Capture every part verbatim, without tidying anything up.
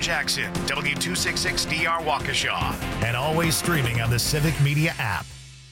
Jackson, W two sixty-six D R Waukesha, and always streaming on the Civic Media app.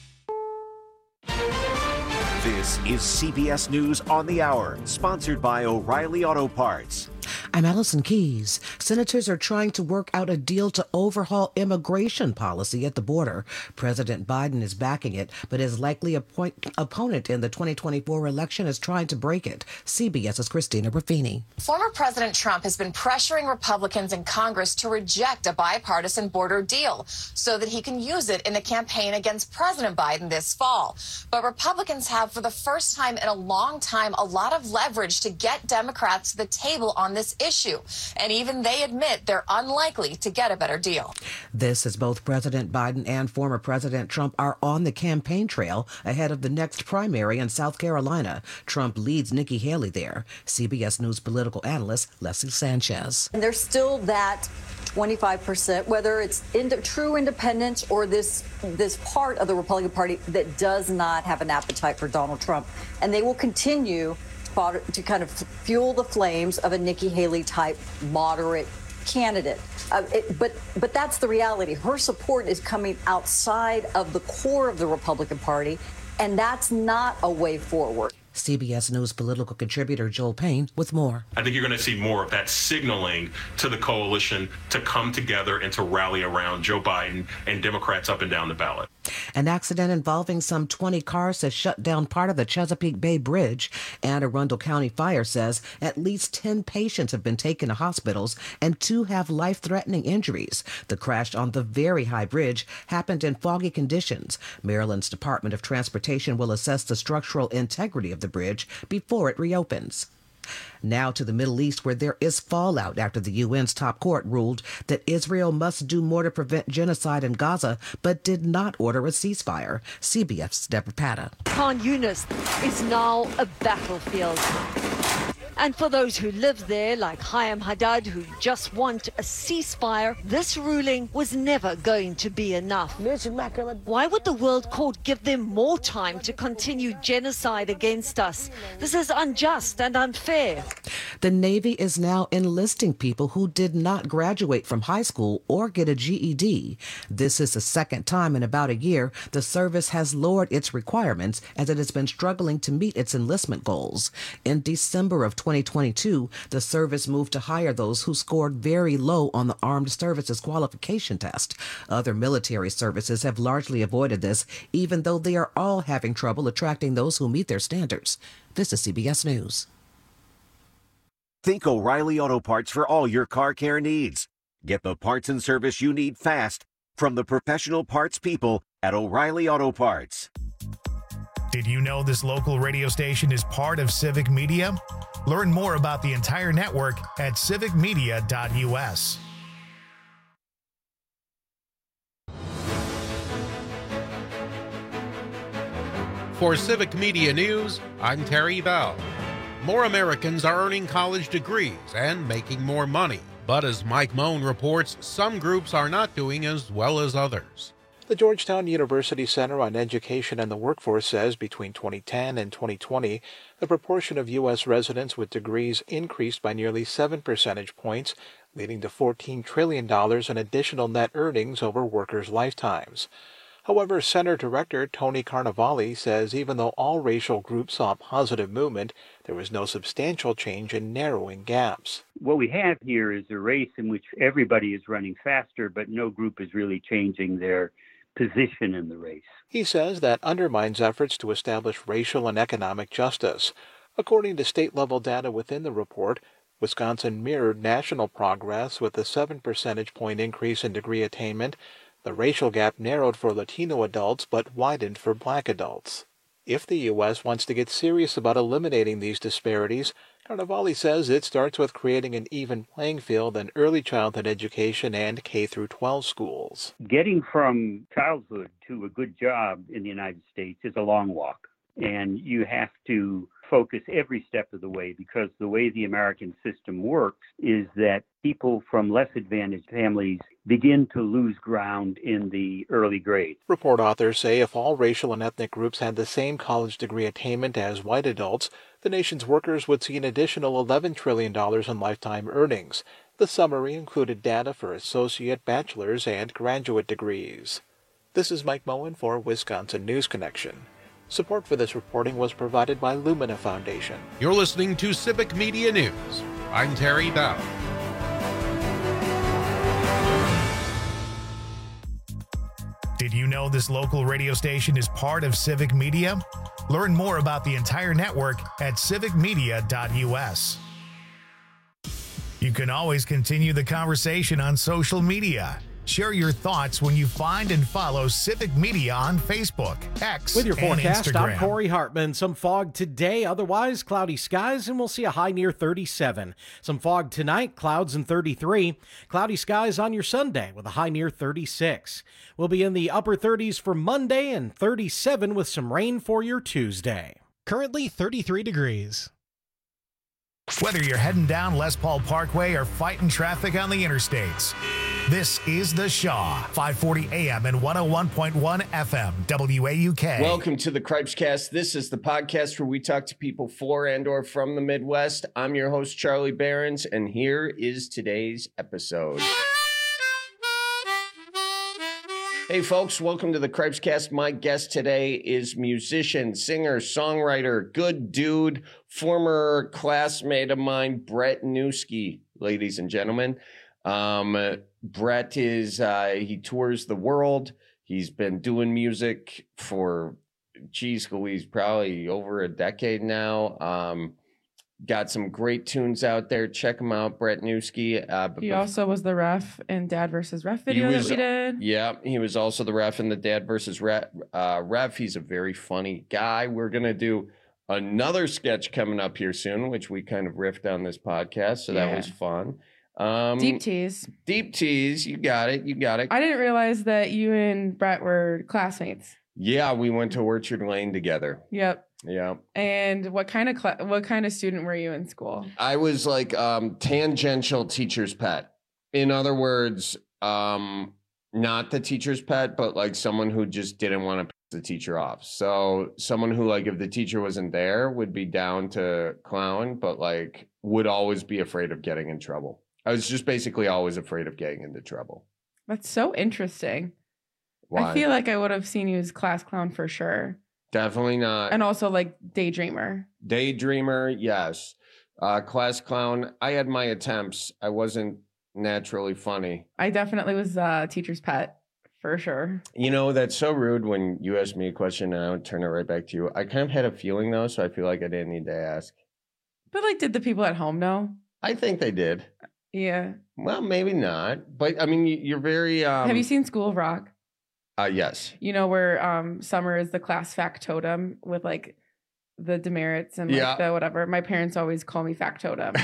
This is C B S News on the Hour, sponsored by O'Reilly Auto Parts. I'm Allison Keyes. Senators are trying to work out a deal to overhaul immigration policy at the border. President Biden is backing it, but his likely appoint- opponent in the twenty twenty-four election is trying to break it. CBS's Christina Ruffini. Former President Trump has been pressuring Republicans in Congress to reject a bipartisan border deal so that he can use it in the campaign against President Biden this fall. But Republicans have, for the first time in a long time, a lot of leverage to get Democrats to the table on this issue. And even they admit they're unlikely to get a better deal. This as both President Biden and former President Trump are on the campaign trail ahead of the next primary in South Carolina. Trump leads Nikki Haley there. C B S News political analyst Leslie Sanchez. And there's still that twenty-five percent, whether it's into true independents or this this part of the Republican Party that does not have an appetite for Donald Trump. And they will continue to kind of fuel the flames of a Nikki Haley type moderate candidate. Uh, it, but but that's the reality. Her support is coming outside of the core of the Republican Party, and that's not a way forward. C B S News political contributor Joel Payne with more. I think you're going to see more of that signaling to the coalition to come together and to rally around Joe Biden and Democrats up and down the ballot. An accident involving some twenty cars has shut down part of the Chesapeake Bay Bridge. Anne Arundel County Fire says at least ten patients have been taken to hospitals and two have life-threatening injuries. The crash on the very high bridge happened in foggy conditions. Maryland's Department of Transportation will assess the structural integrity of the bridge before it reopens. Now to the Middle East, where there is fallout after the U N's top court ruled that Israel must do more to prevent genocide in Gaza, but did not order a ceasefire. C B S's Deborah Patta. Khan Yunis is now a battlefield. And for those who live there, like Hayam Haddad, who just want a ceasefire, this ruling was never going to be enough. Why would the World Court give them more time to continue genocide against us? This is unjust and unfair. The Navy is now enlisting people who did not graduate from high school or get a G E D. This is the second time in about a year the service has lowered its requirements as it has been struggling to meet its enlistment goals. In December of twenty twenty-two, the service moved to hire those who scored very low on the Armed Services Qualification Test. Other military services have largely avoided this, even though they are all having trouble attracting those who meet their standards. This is C B S News. Think O'Reilly Auto Parts for all your car care needs. Get the parts and service you need fast from the professional parts people at O'Reilly Auto Parts. Did you know this local radio station is part of Civic Media? Learn more about the entire network at civic media dot U S. For Civic Media News, I'm Terry Bell. More Americans are earning college degrees and making more money. But as Mike Moan reports, some groups are not doing as well as others. The Georgetown University Center on Education and the Workforce says between twenty ten and twenty twenty, the proportion of U S residents with degrees increased by nearly seven percentage points, leading to fourteen trillion dollars in additional net earnings over workers' lifetimes. However, Center Director Tony Carnevale says even though all racial groups saw positive movement, there was no substantial change in narrowing gaps. What we have here is a race in which everybody is running faster, but no group is really changing their position in the race. He says that undermines efforts to establish racial and economic justice. According to state-level data within the report, Wisconsin mirrored national progress with a seven percentage point increase in degree attainment. The racial gap narrowed for Latino adults but widened for Black adults. If the U S wants to get serious about eliminating these disparities, Carnevale says it starts with creating an even playing field in early childhood education and K through twelve schools. Getting from childhood to a good job in the United States is a long walk, and you have to focus every step of the way, because the way the American system works is that people from less advantaged families begin to lose ground in the early grades. Report authors say if all racial and ethnic groups had the same college degree attainment as white adults, the nation's workers would see an additional eleven trillion dollars in lifetime earnings. The summary included data for associate, bachelor's, and graduate degrees. This is Mike Moen for Wisconsin News Connection. Support for this reporting was provided by Lumina Foundation. You're listening to Civic Media News. I'm Terry Bell. Did you know this local radio station is part of Civic Media? Learn more about the entire network at civic media dot u s. You can always continue the conversation on social media. Share your thoughts when you find and follow Civic Media on Facebook, X, With your and forecast, Instagram. I'm Corey Hartman. Some fog today, otherwise cloudy skies, and we'll see a high near thirty-seven. Some fog tonight, clouds and thirty-three. Cloudy skies on your Sunday with a high near thirty-six. We'll be in the upper thirties for Monday and thirty-seven with some rain for your Tuesday. Currently thirty-three degrees. Whether you're heading down Les Paul Parkway or fighting traffic on the interstates, this is The Shaw, five forty A M and one oh one point one F M, W A U K. Welcome to the Cripescast. This is the podcast where we talk to people for and or from the Midwest. I'm your host, Charlie Behrens, and here is today's episode. Hey folks, welcome to the Cripescast. My guest today is musician, singer, songwriter, good dude, former classmate of mine, Brett Newski, ladies and gentlemen. Um, Brett is, uh, he tours the world. He's been doing music for, geez Louise, probably over a decade now. Um, got some great tunes out there. Check him out, Brett Newski. Uh, he also was the ref in Dad versus Ref video was, that we did. Yeah, he was also the ref in the Dad versus Ref. Uh, ref. He's a very funny guy. We're going to do another sketch coming up here soon, which we kind of riffed on this podcast, so Yeah. that was fun. Um, Deep tease. Deep tease. You got it. You got it. I didn't realize that you and Brett were classmates. Yeah, we went to Orchard Lane together. Yep. Yeah. And what kind of cl- what kind of student were you in school? I was like um, tangential teacher's pet. In other words, um, not the teacher's pet, but like someone who just didn't want to piss the teacher off. So someone who, like, if the teacher wasn't there, would be down to clown, but like would always be afraid of getting in trouble. I was just basically always afraid of getting into trouble. That's so interesting. Why? I feel like I would have seen you as class clown for sure. Definitely not. And also like daydreamer. Daydreamer, yes. Uh, class clown. I had my attempts. I wasn't naturally funny. I definitely was a teacher's pet for sure. You know, that's so rude when you ask me a question and I would turn it right back to you. I kind of had a feeling though, so I feel like I didn't need to ask. But like, did the people at home know? I think they did. Yeah. Well, maybe not. But I mean, you're very... Um, Have you seen School of Rock? Uh, yes. You know, where um, Summer is the class factotum with like the demerits and like Yeah. the whatever. My parents always call me factotum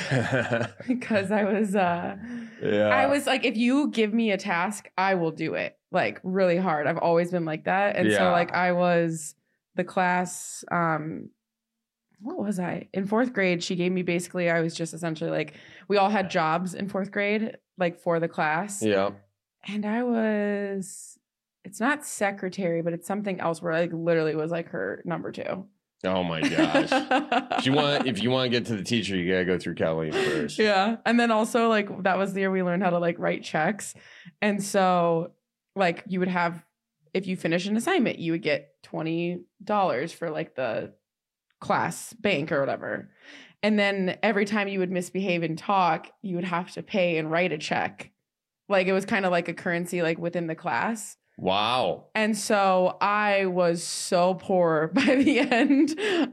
because I was, uh, Yeah. I was like, if you give me a task, I will do it like really hard. I've always been like that. And so Yeah. like I was the class, um, what was I? In fourth grade, she gave me basically, I was just essentially like, we all had jobs in fourth grade, like for the class. Yeah. And I was, it's not secretary, but it's something else where I like literally was like her number two. Oh my gosh. if you want if you want to get to the teacher, you gotta go through Colleen first. Yeah. And then also like that was the year we learned how to like write checks. And so like you would have, if you finish an assignment, you would get twenty dollars for like the class bank or whatever. And then every time you would misbehave and talk, you would have to pay and write a check. Like it was kind of like a currency like within the class. Wow. And so I was so poor by the end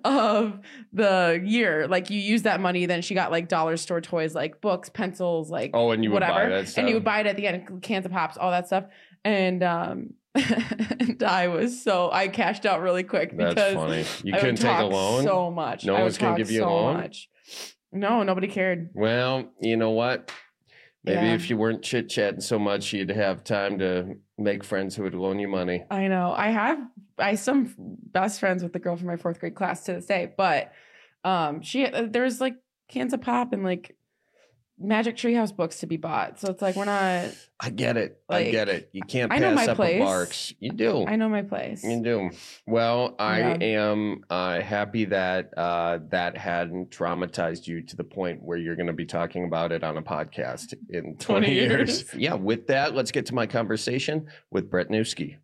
of the year. Like you use that money, then she got like dollar store toys, like books, pencils, like Oh, and you would whatever. buy that stuff. And you would buy it at the end, cans of pops, all that stuff. And um and I was so I cashed out really quick That's because funny. You I would couldn't take a talk loan? so much. No I one would was gonna talk give you a so loan? much. No, nobody cared. Well, you know what? Maybe Yeah. if you weren't chit chatting so much, you'd have time to make friends who would loan you money. I know. I have I some best friends with the girl from my fourth grade class to this day, but um she uh, there's like cans of pop and like Magic Treehouse books to be bought. So it's like, we're not. I get it. Like, I get it. You can't I pass know my up place. a Barks. You do. I know my place. You do. Well, I Yeah. am uh, happy that uh, that hadn't traumatized you to the point where you're going to be talking about it on a podcast in twenty, twenty years. years. Yeah, with that, let's get to my conversation with Brett Newski.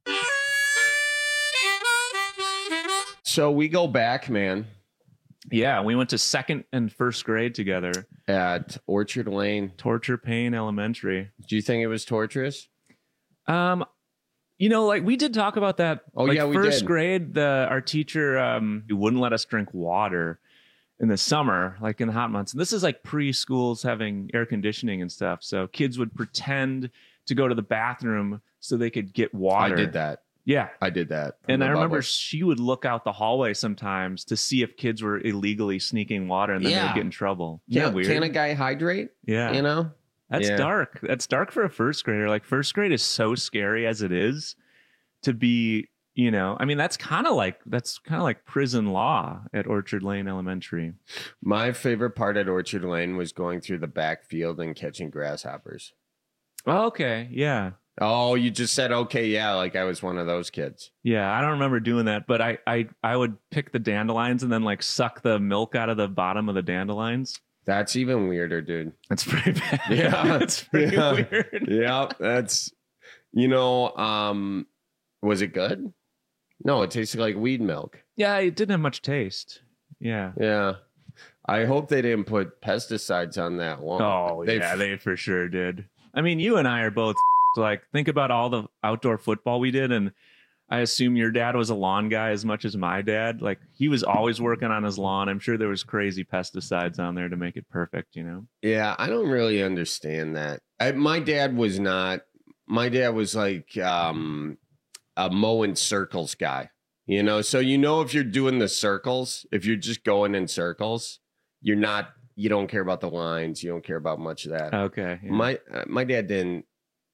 So we go back, man. Yeah, we went to second and first grade together at Orchard Lane, Torture Pain Elementary. Do you think it was torturous? Um, you know, like we did talk about that. Oh, like, yeah, we first did. grade, the our teacher um wouldn't let us drink water in the summer, like in the hot months. And this is like preschools having air conditioning and stuff. So kids would pretend to go to the bathroom so they could get water. I did that. Yeah. I did that. from And the I remember bubble. she would look out the hallway sometimes to see if kids were illegally sneaking water, and then Yeah. they'd get in trouble. Isn't that Can, weird? can a guy hydrate? Yeah. You know? That's Yeah. dark. That's dark for a first grader. Like first grade is so scary as it is to be, you know, I mean, that's kind of like, that's kind of like prison law at Orchard Lane Elementary. My favorite part at Orchard Lane was going through the backfield and catching grasshoppers. Oh, okay. Yeah. Oh, you just said, okay, yeah, like I was one of those kids. Yeah. I don't remember doing that, but I, I, I would pick the dandelions and then like suck the milk out of the bottom of the dandelions. That's even weirder, dude. That's pretty bad. Yeah. It's pretty Yeah. weird. Yeah, that's, you know, um, was it good? No, it tasted like weed milk. Yeah. It didn't have much taste. Yeah. Yeah. I hope they didn't put pesticides on that one. Oh, They- yeah, they for sure did. I mean, you and I are both like, think about all the outdoor football we did. And I assume your dad was a lawn guy as much as my dad. Like, he was always working on his lawn. I'm sure there was crazy pesticides on there to make it perfect, you know? Yeah, I don't really understand that. I, my dad was not, my dad was like um, a mowing circles guy, you know? So, you know, if you're doing the circles, if you're just going in circles, you're not, you don't care about the lines. You don't care about much of that. Okay. yeah. My uh, my dad didn't.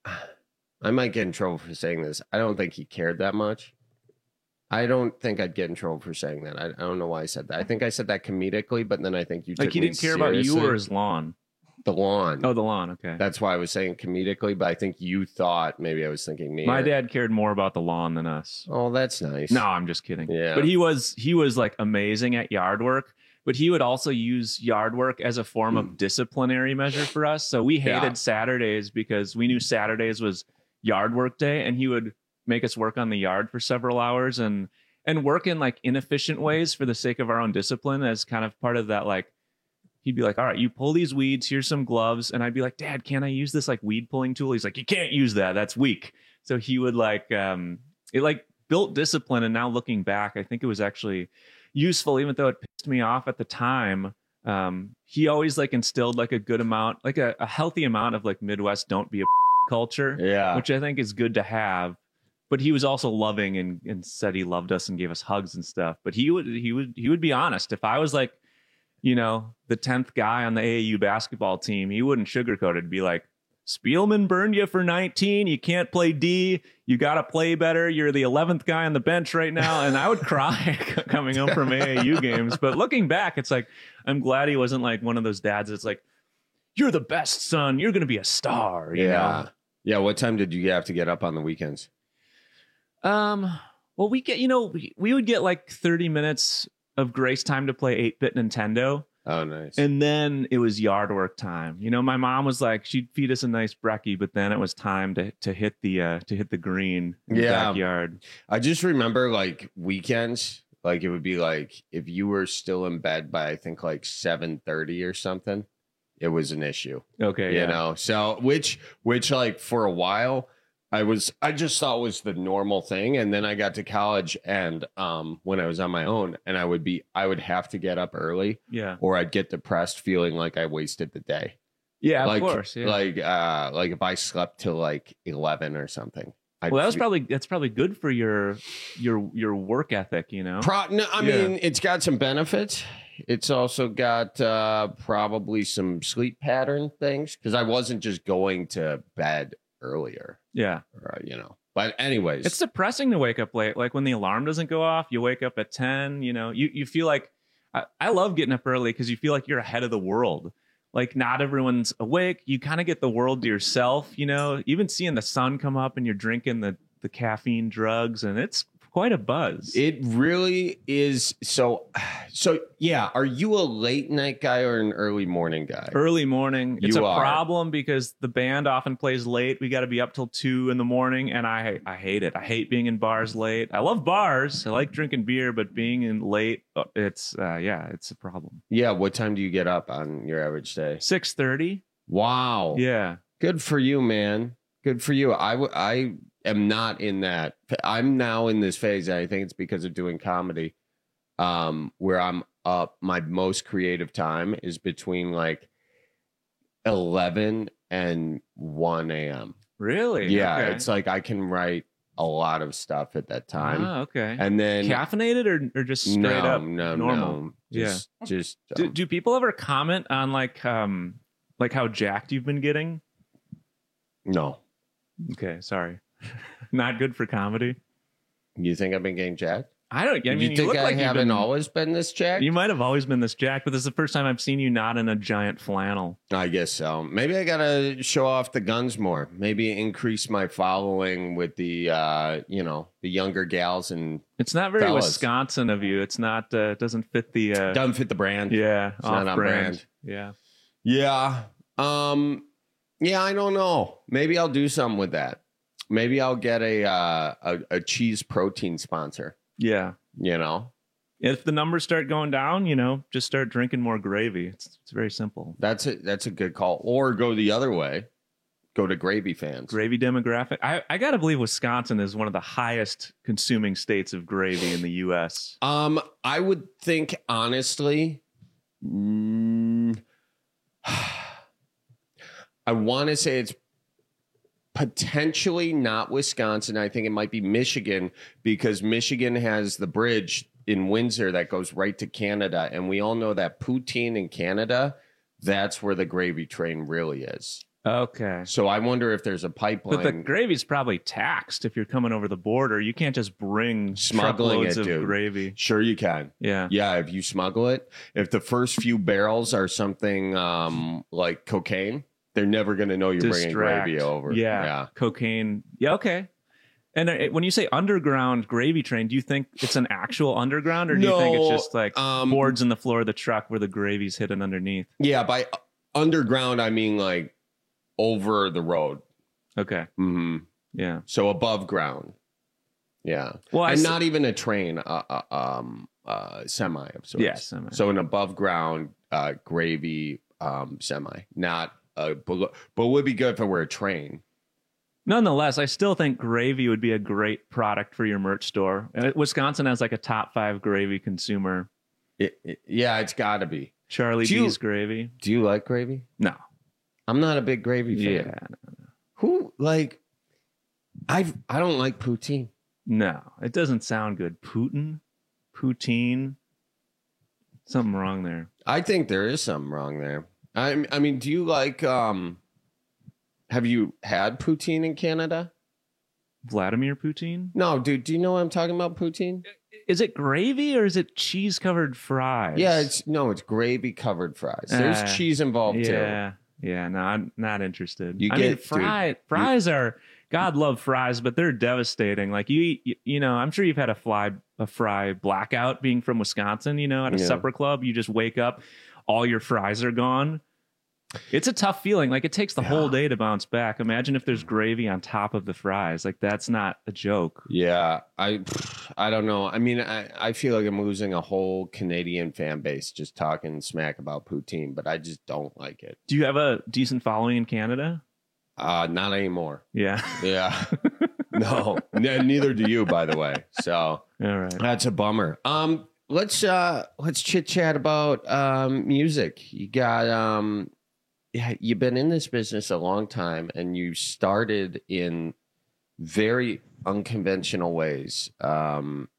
I might get in trouble for saying this. I don't think he cared that much. I don't think I'd get in trouble for saying that. I, I don't know why I said that. I think I said that comedically, but then I think you Like, took he me didn't care about you seriously. or his lawn. The lawn. Oh, the lawn. Okay. That's why I was saying comedically, but I think you thought maybe I was thinking me. My or- dad cared more about the lawn than us. Oh, that's nice. No, I'm just kidding. Yeah. But he was he was like amazing at yard work, but he would also use yard work as a form of disciplinary measure for us. So we hated Yeah. Saturdays because we knew Saturdays was yard work day, and he would make us work on the yard for several hours and and work in like inefficient ways for the sake of our own discipline as kind of part of that. Like, he'd be like, all right, you pull these weeds, here's some gloves. And I'd be like, Dad, can I use this like weed pulling tool? He's like, you can't use that. That's weak. So he would like, um, it like built discipline. And now looking back, I think it was actually useful, even though it pissed me off at the time. Um, he always like instilled like a good amount, like a, a healthy amount of like Midwest don't be a culture, Yeah. which I think is good to have. But he was also loving and, and said he loved us and gave us hugs and stuff. But he would he would he would be honest. If I was like, you know, the tenth guy on the A A U basketball team, he wouldn't sugarcoat it. It'd be like, Spielman burned you for nineteen. You can't play D. You got to play better. You're the eleventh guy on the bench right now. And I would cry coming home from A A U games. But looking back, it's like, I'm glad he wasn't like one of those dads that's like, you're the best son. You're going to be a star. You Yeah. know? Yeah. What time did you have to get up on the weekends? Um, well, we get, you know, we, we would get like thirty minutes of grace time to play eight bit Nintendo. Oh, nice. And then it was yard work time. You know, my mom was like, she'd feed us a nice brekkie, but then it was time to to hit the uh to hit the green in the Yeah. backyard. I just remember like weekends, like it would be like if you were still in bed by I think like seven thirty or something, it was an issue. Okay. You yeah. know, so which which like for a while I was I just thought was the normal thing. And then I got to college and um when I was on my own and I would be I would have to get up early Yeah. or I'd get depressed feeling like I wasted the day. Yeah, of like, course. Yeah. Like uh like if I slept till like eleven or something. I'd well, that was fe- probably that's probably good for your your your work ethic, you know. Pro- no, I Yeah. mean, it's got some benefits. It's also got uh, probably some sleep pattern things because I wasn't just going to bed earlier, Yeah. or, you know. But anyways, It's depressing to wake up late. Like when the alarm doesn't go off, you wake up at ten, you know, you, you feel like I, I love getting up early because you feel like you're ahead of the world. like not everyone's awake. You kind of get the world to yourself, you know, even seeing the sun come up and you're drinking the, the caffeine drugs, and it's quite a buzz. It really is. So, so yeah. Are you a late night guy or an early morning guy? Early morning. It's You a are. problem because the band often plays late. We got to be up till two in the morning, and I I hate it. I hate being in bars late. I love bars. I like drinking beer, but being in late, uh, it's uh, yeah, it's a problem. Yeah. What time do you get up on your average day? six thirty. Wow. Yeah. Good for you, man. Good for you. I w- I am not in that. I'm now in this phase. And I think it's because of doing comedy, um, where I'm up. My most creative time is between like eleven and one a.m. Really? Yeah. Okay. It's like I can write a lot of stuff at that time. Ah, okay. And then caffeinated or, or just straight no, up no, normal? no. Just, yeah. just. Do, um, do people ever comment on like um like how jacked you've been getting? no. Okay, sorry. Not good for comedy. You think I've been getting jacked? I don't. I mean, you you, think look I like you've haven't been, always been this jacked? You might have always been this jacked, but this is the first time I've seen you not in a giant flannel. I guess so. Maybe I gotta show off the guns more. Maybe increase my following with the, uh, you know, the younger gals and. It's not very fellas. Wisconsin of you. It's not. Uh, it doesn't fit the. Uh, Doesn't fit the brand. yeah, It's not off on brand. brand. Yeah. Yeah. Um. Yeah, I don't know. Maybe I'll do something with that. Maybe I'll get a uh, a, a cheese protein sponsor. Yeah. You know, If the numbers start going down, you know, just start drinking more gravy. It's it's very simple. that's a that's a good call. Or go the other way. Go to gravy fans. Gravy demographic. I, I got to believe Wisconsin is one of the highest consuming states of gravy in the U S. Um, I would think honestly, mm, I want to say it's potentially not Wisconsin. I think it might be Michigan because Michigan has the bridge in Windsor that goes right to Canada, and we all know that poutine in Canada, that's where the gravy train really is. Okay. So I wonder if there's a pipeline. But the gravy's probably taxed if you're coming over the border. You can't just bring Smuggling truckloads it, of dude. gravy. Sure you can. Yeah. Yeah, if you smuggle it. If the first few barrels are something um, like cocaine, they're never going to know you're bringing Distract. gravy over. Yeah. Yeah. Cocaine. Yeah. Okay. And uh, when you say underground gravy train, do you think it's an actual underground, or do you think it's No, just like um, boards in the floor of the truck where the gravy's hidden underneath? Yeah, by underground, I mean like over the road. Okay. hmm Yeah. So above ground. Yeah. Well, I and s- not even a train, uh, uh, um, uh, semi of sorts. Yeah, semi. So an above ground uh, gravy um, semi, not a, but, but it would be good if it were a train. Nonetheless, I still think gravy would be a great product for your merch store. Uh, Wisconsin has like a top five gravy consumer. It, it- yeah, it's got to be. Charlie Do you- B's gravy. Do you like gravy? No. I'm not a big gravy fan. Yeah. No, no. Who like? I I don't like poutine. No, it doesn't sound good. Putin, poutine. Something wrong there. I think there is something wrong there. I I mean, do you like? um Have you had poutine in Canada? Vladimir Putin? No, dude. Do you know what I'm talking about? Poutine? Is it gravy or is it cheese covered fries? Yeah, it's no, it's gravy covered fries. There's Uh, cheese involved too. Yeah, yeah. No, I'm not interested. You I get- mean, dude, fry, fries are. God love fries, but they're devastating. Like you, eat, you, you know, I'm sure you've had a fly, a fry blackout being from Wisconsin. You know, at a Yeah. supper club, you just wake up, all your fries are gone. It's a tough feeling. Like it takes the whole day to bounce back. Imagine if there's gravy on top of the fries. Like that's not a joke. Yeah, I I don't know. I mean, I, I feel like I'm losing a whole Canadian fan base just talking smack about poutine, but I just don't like it. Do you have a decent following in Canada? Uh, not anymore. Yeah. Yeah. No, ne- neither do you, by the way. So All right. that's a bummer. Um, let's uh let's chit chat about um music. You got um, yeah, you've been in this business a long time, and you started in very unconventional ways. Um,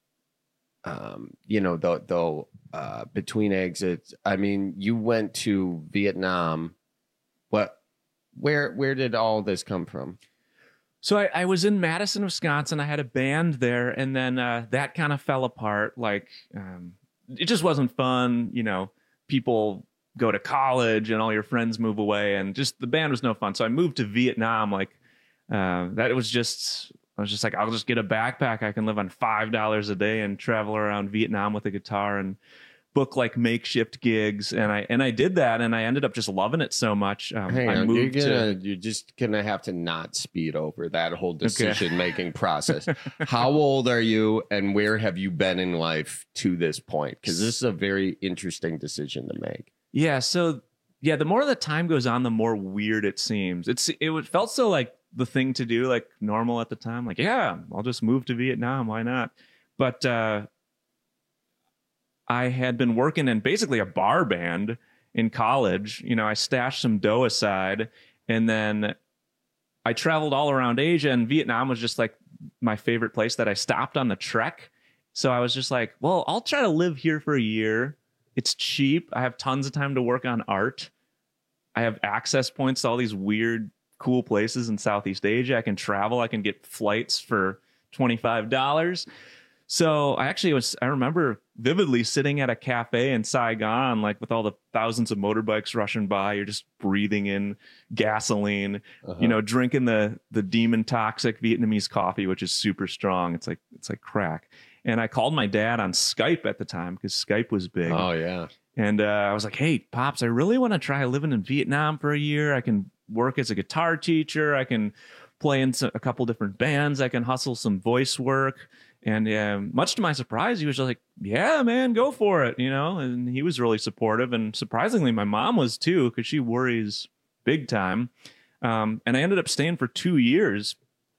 um, you know, though, though, uh, between exits. I mean, you went to Vietnam. What? Where where did all this come from? So I, I was in Madison, Wisconsin. I had a band there, and then uh, that kind of fell apart. Like um, it just wasn't fun. You know, people go to college and all your friends move away, and just the band was no fun. So I moved to Vietnam. Like uh, that was just, I was just like, I'll just get a backpack. I can live on five dollars a day and travel around Vietnam with a guitar and book like makeshift gigs. And I, and I did that. And I ended up just loving it so much. Um, Hang I on, moved you're gonna, to, you're just gonna have to not speed over that whole decision making process. How old are you, and where have you been in life to this point? Because this is a very interesting decision to make. yeah. So yeah, the more the time goes on, the more weird it seems. It's, it would felt so like the thing to do, like normal at the time. Like, yeah, I'll just move to Vietnam. Why not? But, uh, I had been working in basically a bar band in college. You know, I stashed some dough aside, and then I traveled all around Asia, and Vietnam was just like my favorite place that I stopped on the trek. So I was just like, well, I'll try to live here for a year. It's cheap. I have tons of time to work on art. I have access points to all these weird, cool places in Southeast Asia. I can travel. I can get flights for twenty-five dollars. So I actually was, I remember vividly sitting at a cafe in Saigon, like with all the thousands of motorbikes rushing by. You're just breathing in gasoline, uh-huh. you know, drinking the the demon toxic Vietnamese coffee, which is super strong. It's like, it's like crack. And I called my dad on Skype at the time because Skype was big. Oh, yeah. And uh, I was like, hey, Pops, I really want to try living in Vietnam for a year. I can work as a guitar teacher. I can play in a couple different bands. I can hustle some voice work. And uh, much to my surprise, he was just like, yeah, man, go for it, you know? And he was really supportive. And surprisingly, my mom was too, because she worries big time. Um, and I ended up staying for two years.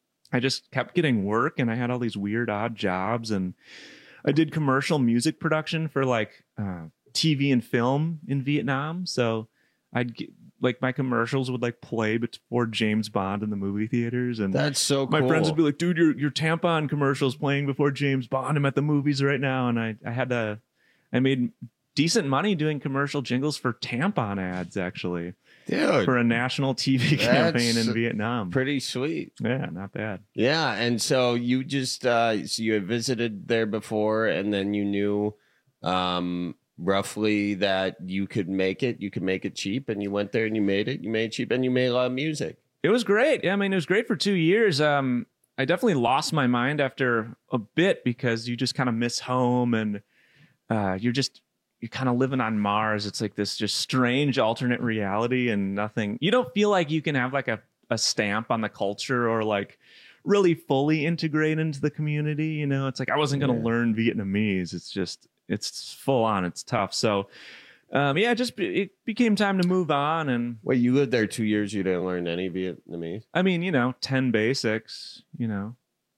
I just kept getting work, and I had all these weird, odd jobs. And I did commercial music production for like uh, T V and film in Vietnam. So I'd get, like my commercials would like play before James Bond in the movie theaters, and that's so cool. My friends would be like, dude, your your tampon commercials playing before James Bond. I'm at the movies right now. And I, I had to, I made decent money doing commercial jingles for tampon ads, actually. Dude, for a national T V campaign in Vietnam. Pretty sweet. Yeah, not bad. Yeah. And so you just, uh, so you had visited there before, and then you knew, um, roughly that you could make it, you could make it cheap, and you went there and you made it, you made it cheap, and you made a lot of music. It was great. Yeah, I mean, it was great for two years. Um, I definitely lost my mind after a bit because you just kind of miss home, and uh, you're just, you're kind of living on Mars. It's like this just strange alternate reality, and nothing, you don't feel like you can have like a, a stamp on the culture or like really fully integrate into the community. You know, it's like, I wasn't going to yeah. learn Vietnamese. It's just, it's full on. It's tough. So, um, yeah, just it became time to move on. And wait, you lived there two years. You didn't learn any Vietnamese? I mean, you know, ten basics. You know,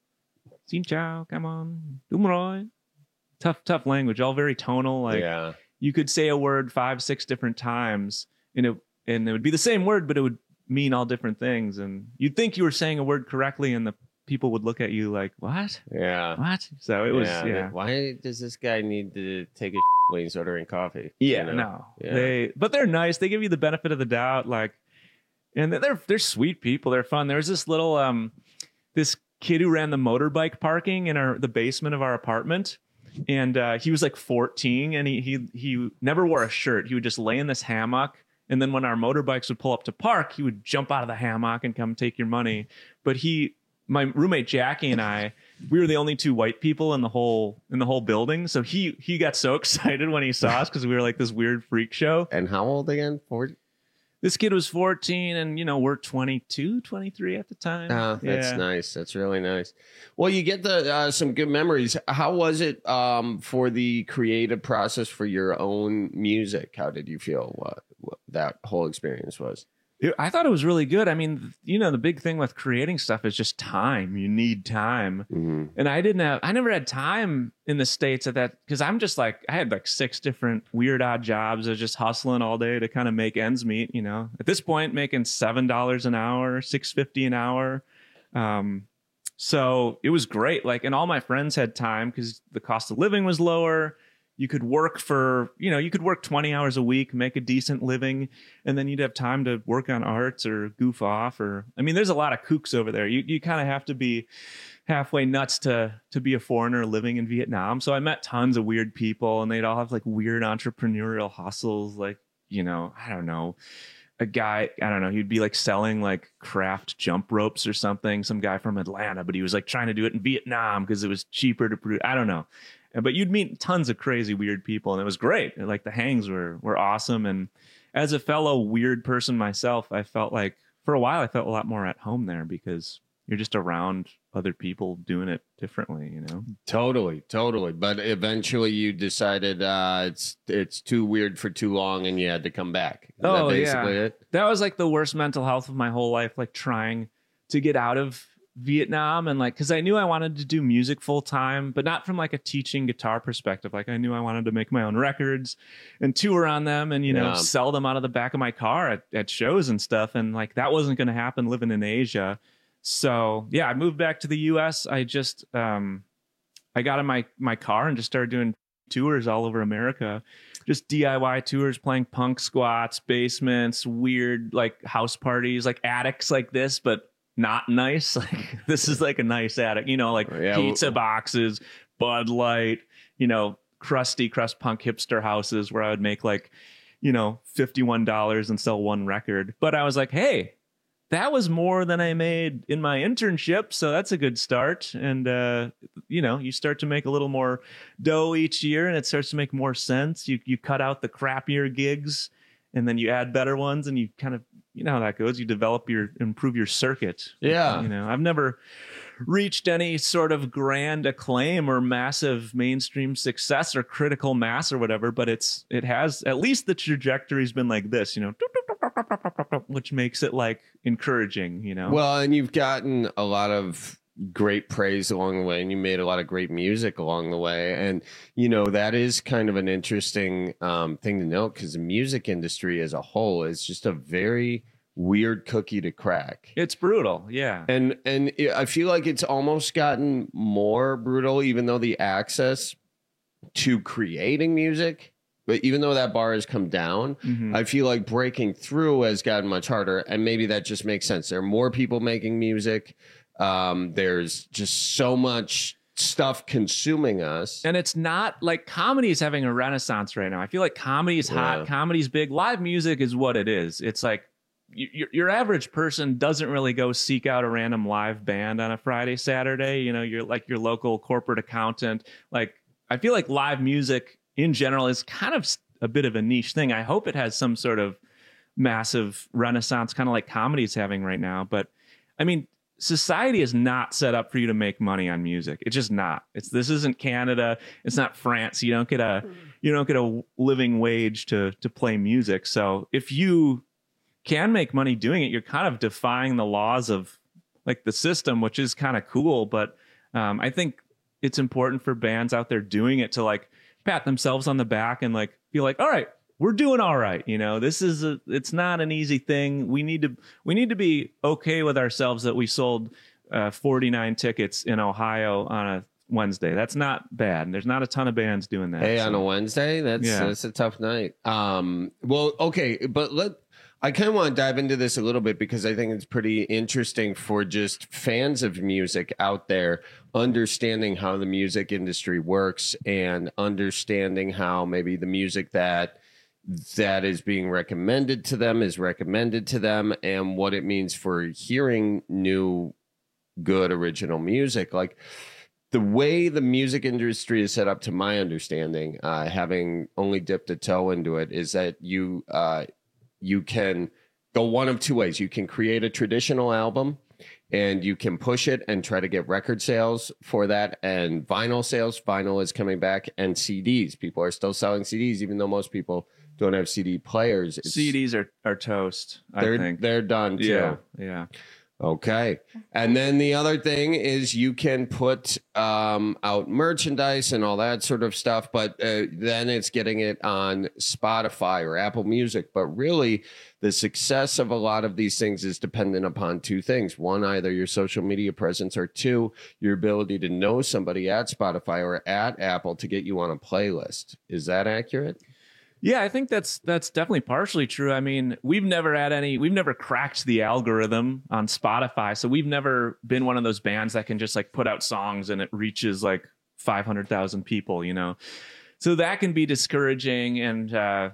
xin chào, come on, đúng rồi. Tough, tough language. All very tonal. Like, yeah. you could say a word five, six different times, and it and it would be the same word, but it would mean all different things. And you'd think you were saying a word correctly, and the people would look at you like, what? Yeah. What? So it was, yeah. yeah. Why does this guy need to take a when he's ordering coffee? Yeah, you know? no. Yeah. They, but they're nice. They give you the benefit of the doubt. Like, and they're, they're sweet people. They're fun. There was this little, um, this kid who ran the motorbike parking in our, the basement of our apartment. And uh, he was like fourteen, and he, he, he never wore a shirt. He would just lay in this hammock. And then when our motorbikes would pull up to park, he would jump out of the hammock and come take your money. But he, my roommate Jackie and I, we were the only two white people in the whole in the whole building. So he he got so excited when he saw us because we were like this weird freak show. And how old again? forty? This kid was fourteen, and you know, we're twenty-two, twenty-three at the time. Oh, that's yeah. nice. That's really nice. Well, you get the uh, some good memories. How was it um, for the creative process for your own music? How did you feel what, what that whole experience was? I thought it was really good. I mean, you know, the big thing with creating stuff is just time. You need time. Mm-hmm. And I didn't have, I never had time in the States at that, because I'm just like, I had like six different weird odd jobs. I was just hustling all day to kind of make ends meet, you know. At this point, making seven dollars an hour, six fifty an hour. Um, so it was great. Like, and all my friends had time because the cost of living was lower. You could work for, you know, you could work twenty hours a week, make a decent living, and then you'd have time to work on arts or goof off. Or, I mean, there's a lot of kooks over there. You you kind of have to be halfway nuts to to be a foreigner living in Vietnam. So I met tons of weird people, and they'd all have like weird entrepreneurial hustles. Like, you know, I don't know, a guy, I don't know, he'd be like selling like craft jump ropes or something, some guy from Atlanta, but he was like trying to do it in Vietnam because it was cheaper to produce. I don't know. But you'd meet tons of crazy, weird people, and it was great. Like the hangs were were awesome. And as a fellow weird person myself, I felt like for a while I felt a lot more at home there because you're just around other people doing it differently, you know? Totally, totally. But eventually you decided uh, it's it's too weird for too long and you had to come back. Is oh, that basically yeah. it? That was like the worst mental health of my whole life, like trying to get out of Vietnam. And like, because I knew I wanted to do music full time, but not from like a teaching guitar perspective. Like I knew I wanted to make my own records and tour on them and, you know, Yeah. sell them out of the back of my car at, at shows and stuff. And like, that wasn't going to happen living in Asia. So yeah, I moved back to the U S. I just, um, I got in my, my car and just started doing tours all over America, just D I Y tours, playing punk squats, basements, weird like house parties, like attics like this, but not nice. Like this is like a nice attic, you know, like Yeah, pizza well- boxes, Bud Light, you know, crusty crust punk hipster houses where I would make like, you know, fifty-one dollars and sell one record. But I was like, hey, that was more than I made in my internship. So that's a good start. And, uh, you know, you start to make a little more dough each year and it starts to make more sense. You, you cut out the crappier gigs and then you add better ones and you kind of, you know how that goes. You develop your, improve your circuit. Yeah. You know, I've never reached any sort of grand acclaim or massive mainstream success or critical mass or whatever, but it's, it has, at least the trajectory's been like this, you know, which makes it like encouraging, you know? Well, and you've gotten a lot of great praise along the way and you made a lot of great music along the way. And, you know, that is kind of an interesting um, thing to note because the music industry as a whole is just a very weird cookie to crack. It's brutal. Yeah. And, and it, I feel like it's almost gotten more brutal, even though the access to creating music, but even though that bar has come down, Mhm. I feel like breaking through has gotten much harder. And maybe that just makes sense. There are more people making music. Um, there's just so much stuff consuming us. And it's not like comedy is having a renaissance right now. I feel like comedy is hot. Yeah. Comedy's big. Live music is what it is. It's like y- your, your average person doesn't really go seek out a random live band on a Friday, Saturday. You know, you're like your local corporate accountant. Like, I feel like live music in general is kind of a bit of a niche thing. I hope it has some sort of massive renaissance, kind of like comedy is having right now. But I mean, society is not set up for you to make money on music. It's just not. It's this isn't Canada. It's not France. You don't get a you don't get a living wage to to play music. So if you can make money doing it, you're kind of defying the laws of like the system, which is kind of cool. But um, I think it's important for bands out there doing it to like pat themselves on the back and like feel like, all right, we're doing all right. You know, this is a, it's not an easy thing. We need to, we need to be okay with ourselves that we sold uh, forty-nine tickets in Ohio on a Wednesday. That's not bad. And there's not a ton of bands doing that. Hey, so. on a Wednesday, that's Yeah. that's a tough night. Um, well, okay, but let I kind of want to dive into this a little bit because I think it's pretty interesting for just fans of music out there understanding how the music industry works and understanding how maybe the music that that is being recommended to them is recommended to them and what it means for hearing new good original music. Like the way the music industry is set up, to my understanding, uh, having only dipped a toe into it, is that you uh, you can go one of two ways. You can create a traditional album and you can push it and try to get record sales for that and vinyl sales. Vinyl is coming back and C Ds. People are still selling C Ds, even though most people don't have C D players. It's, C Ds are, are toast, I they're, think. They're done too. Yeah. Yeah. Okay. And then the other thing is you can put um, out merchandise and all that sort of stuff, but uh, then it's getting it on Spotify or Apple Music. But really, the success of a lot of these things is dependent upon two things. One, either your social media presence, or two, your ability to know somebody at Spotify or at Apple to get you on a playlist. Is that accurate? Yeah, I think that's that's definitely partially true. I mean, we've never had any, we've never cracked the algorithm on Spotify. So we've never been one of those bands that can just like put out songs and it reaches like five hundred thousand people, you know? So that can be discouraging. And, uh,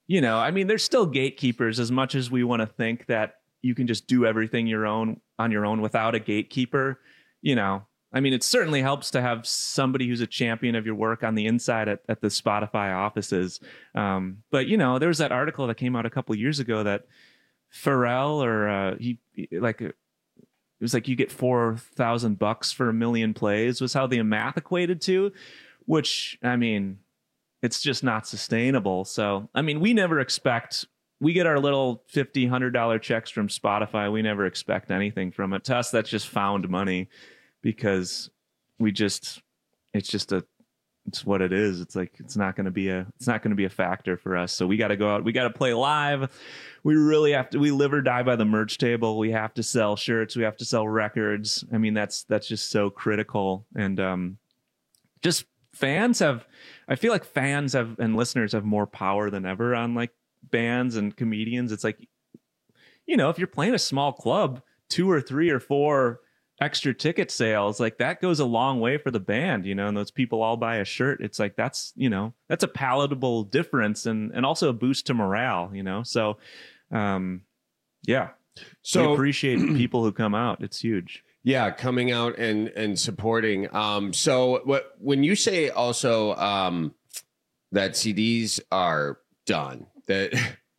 you know, I mean, there's still gatekeepers as much as we want to think that you can just do everything your own on your own without a gatekeeper. You know, I mean, it certainly helps to have somebody who's a champion of your work on the inside at, at the Spotify offices. Um, but, you know, there was that article that came out a couple of years ago that Pharrell or uh, he like it was like you get four thousand bucks for a million plays was how the math equated to, which, I mean, it's just not sustainable. So, I mean, we never expect, we get our little fifty dollars, one hundred dollars checks from Spotify. We never expect anything from it. To us, that's just found money because we just, it's just a, it's what it is. It's like, it's not going to be a, it's not going to be a factor for us. So we got to go out, we got to play live. We really have to, we live or die by the merch table. We have to sell shirts. We have to sell records. I mean, that's, that's just so critical. And um, just fans have, I feel like fans have, and listeners have more power than ever on like bands and comedians. It's like, you know, if you're playing a small club, two or three or four extra ticket sales, like that goes a long way for the band, you know, and those people all buy a shirt. It's like, that's, you know, that's a palatable difference and, and also a boost to morale, you know? So, um, yeah. So we appreciate people who come out. It's huge. Yeah. Coming out and, and supporting. Um, so what, when you say also, um, that C Ds are done, that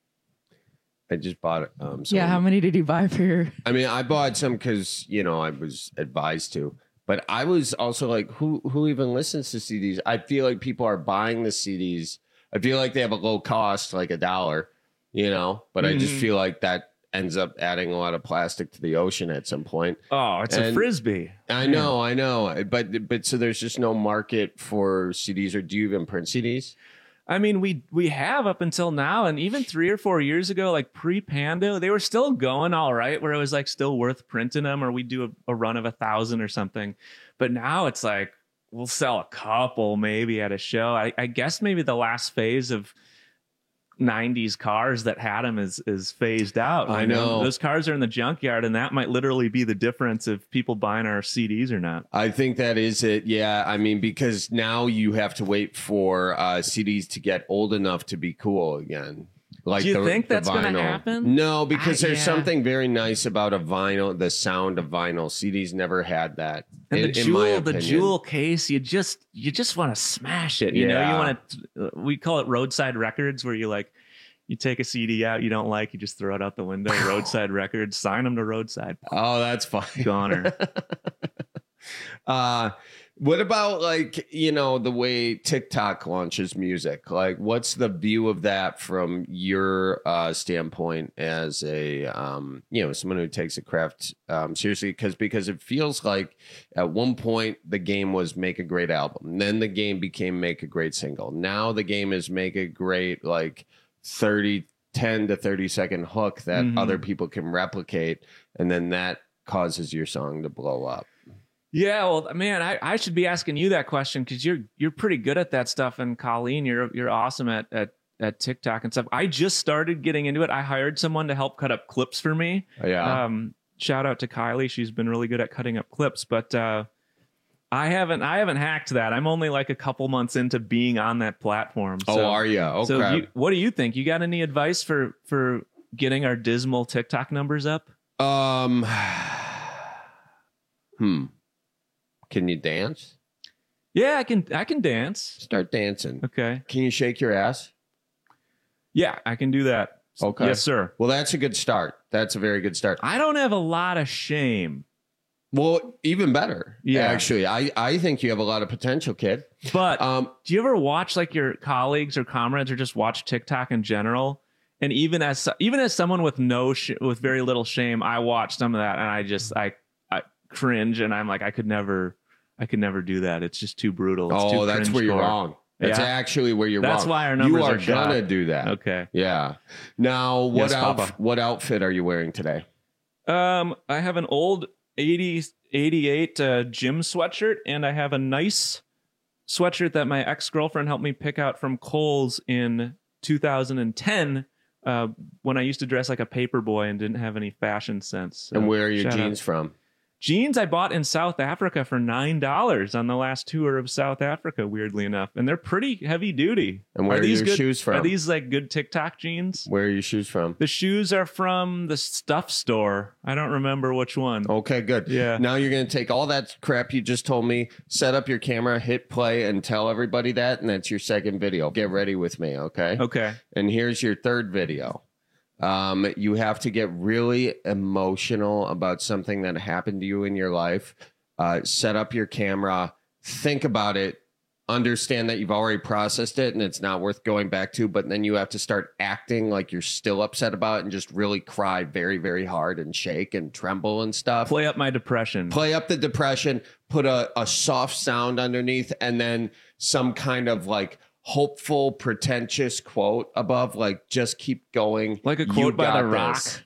I just bought it. Um, yeah. How many did you buy for your? I mean, I bought some because, you know, I was advised to, but I was also like, who, who even listens to C Ds? I feel like people are buying the C Ds. I feel like they have a low cost, like a dollar, you know, but mm-hmm. I just feel like that ends up adding a lot of plastic to the ocean at some point. Oh, it's and a Frisbee. I know, I know. But, but so there's just no market for C Ds, or do you even print C Ds? I mean, we we have up until now, and even three or four years ago, like pre-Pando, they were still going all right, where it was like still worth printing them, or we'd do a, a run of a thousand or something. But now it's like we'll sell a couple maybe at a show. I, I guess maybe the last phase of nineties cars that had them is is phased out. I know. know those cars are in the junkyard, and that might literally be the difference of people buying our C Ds or not. I think that is it. Yeah, I mean, because now you have to wait for uh, C Ds to get old enough to be cool again. Like, do you the, think that's going to happen? No, because I, there's yeah. something something very nice about a vinyl. The sound of vinyl. C Ds never had that. And in, the in my jewel, the opinion. jewel case, you just you just want to smash it. You Yeah. know, you want to. We call it roadside records, where you like. You take a C D out you don't like, you just throw it out the window. Roadside Records, sign them to Roadside. Oh, that's fine. Goner. uh, what about, like, you know, the way TikTok launches music? Like, what's the view of that from your uh, standpoint as a, um, you know, someone who takes a craft um, seriously? Because because it feels like at one point the game was make a great album. Then the game became make a great single. Now the game is make a great, like, thirty, ten to thirty second hook that Mhm. other people can replicate, and then that causes your song to blow up. Yeah, well, man, I, I should be asking you that question because you're you're pretty good at that stuff, and Colleen, you're you're awesome at at at TikTok and stuff. I just started getting into it. I hired someone to help cut up clips for me. Yeah. Um, shout out to Kylie. She's been really good at cutting up clips, but uh, I haven't I haven't hacked that. I'm only like a couple months into being on that platform. Oh, are you? Oh, so crap. you, what do you think? You got any advice for for getting our dismal TikTok numbers up? Um, hmm. Can you dance? Yeah, I can. I can dance. Start dancing. Okay. Can you shake your ass? Yeah, I can do that. Okay. Yes, sir. Well, that's a good start. That's a very good start. I don't have a lot of shame. Well, even better. Yeah. Actually, I, I think you have a lot of potential, kid. But um, do you ever watch like your colleagues or comrades, or just watch TikTok in general? And even as even as someone with no sh- with very little shame, I watch some of that and I just I I cringe, and I'm like, I could never I could never do that. It's just too brutal. It's oh, too that's where you're cringe-core. wrong. That's Yeah? actually where you're That's wrong. why our numbers you are, are shot. gonna do that. Okay. Yeah. Now, what Yes, outf- Papa. what outfit are you wearing today? Um, I have an old eighty, eighty-eight uh, gym sweatshirt, and I have a nice sweatshirt that my ex-girlfriend helped me pick out from Kohl's in two thousand ten, uh, when I used to dress like a paper boy and didn't have any fashion sense. So And where are your shout jeans out. from? jeans I bought in South Africa for nine dollars on the last tour of South Africa, weirdly enough. And they're pretty heavy duty. And where are, are these your good, shoes from? Are these like good TikTok jeans? Where are your shoes from? The shoes are from the Stuff Store. I don't remember which one. Okay, good. Yeah. Now you're going to take all that crap you just told me, set up your camera, hit play, and tell everybody that. And that's your second video. Get ready with me, okay? Okay. And here's your third video. Um, you have to get really emotional about something that happened to you in your life. Uh, set up your camera, think about it, understand that you've already processed it and it's not worth going back to, but then you have to start acting like you're still upset about it and just really cry very, very hard and shake and tremble and stuff. Play up my depression. Play up the depression, put a, a soft sound underneath, and then some kind of like hopeful, pretentious quote above, like just keep going. Like a You quote by got The Rock. this.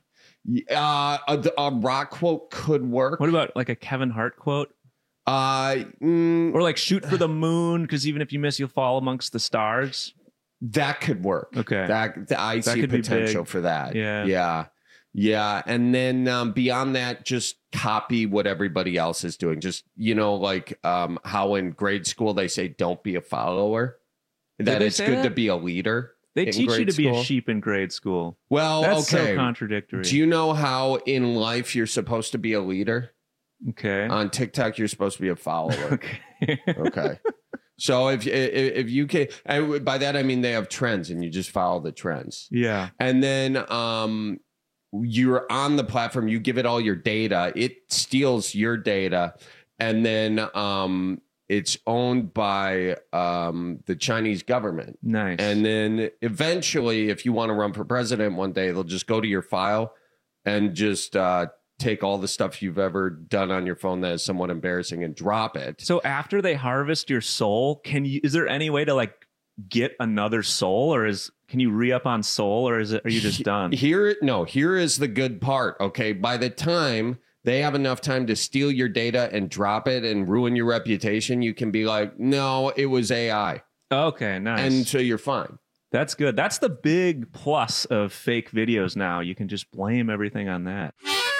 Uh, a, a Rock quote could work. What about like a Kevin Hart quote? Uh, mm, or like shoot for the moon, because even if you miss, you'll fall amongst the stars. That could work. Okay. That, that I That see could be potential big. for that. Yeah. Yeah. Yeah. And then um, beyond that, just copy what everybody else is doing. Just, you know, like um, how in grade school they say, don't be a follower. That they it's say good that? to be a leader. They in teach you grade to be a school. sheep in grade school. Well, That's okay. so contradictory. Do you know how in life you're supposed to be a leader? Okay. On TikTok, you're supposed to be a follower. Okay. Okay. So if if if you can, and by that I mean they have trends, and you just follow the trends. Yeah. And then um, you're on the platform. You give it all your data. It steals your data, and then um, it's owned by um, the Chinese government. Nice. And then eventually, if you want to run for president one day, they'll just go to your file and just uh, take all the stuff you've ever done on your phone that is somewhat embarrassing and drop it. So after they harvest your soul, can you? Is there any way to like get another soul, or is can you re-up on soul, or is it? Are you just done? Here, no. Here is the good part. Okay, by the time they have enough time to steal your data and drop it and ruin your reputation, you can be like, no, it was A I. Okay, nice. And so you're fine. That's good. That's the big plus of fake videos now. You can just blame everything on that.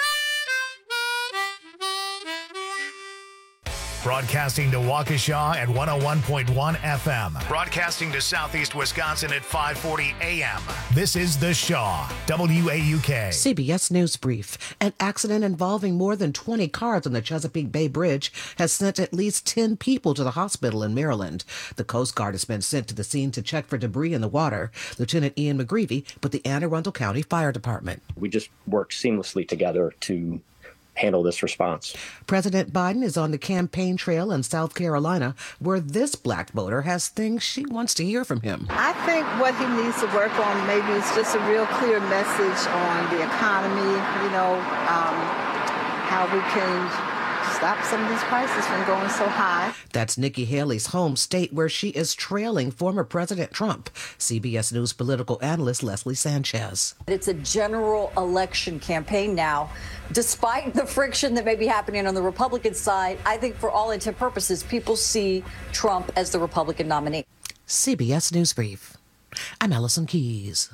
Broadcasting to Waukesha at one oh one point one F M. Broadcasting to Southeast Wisconsin at five forty A M. This is The Shaw, W A U K. C B S News Brief. An accident involving more than twenty cars on the Chesapeake Bay Bridge has sent at least ten people to the hospital in Maryland. The Coast Guard has been sent to the scene to check for debris in the water. Lieutenant Ian McGreevy with the Anne Arundel County Fire Department. We just work seamlessly together to handle this response. President Biden is on the campaign trail in South Carolina, where this black voter has things she wants to hear from him. I think what he needs to work on maybe is just a real clear message on the economy, you know, um, how we can stop some of these prices from going so high. That's Nikki Haley's home state, where she is trailing former President Trump. C B S News political analyst Leslie Sanchez. It's a general election campaign now. Despite the friction that may be happening on the Republican side, I think for all intent purposes, people see Trump as the Republican nominee. C B S News Brief. I'm Allison Keys.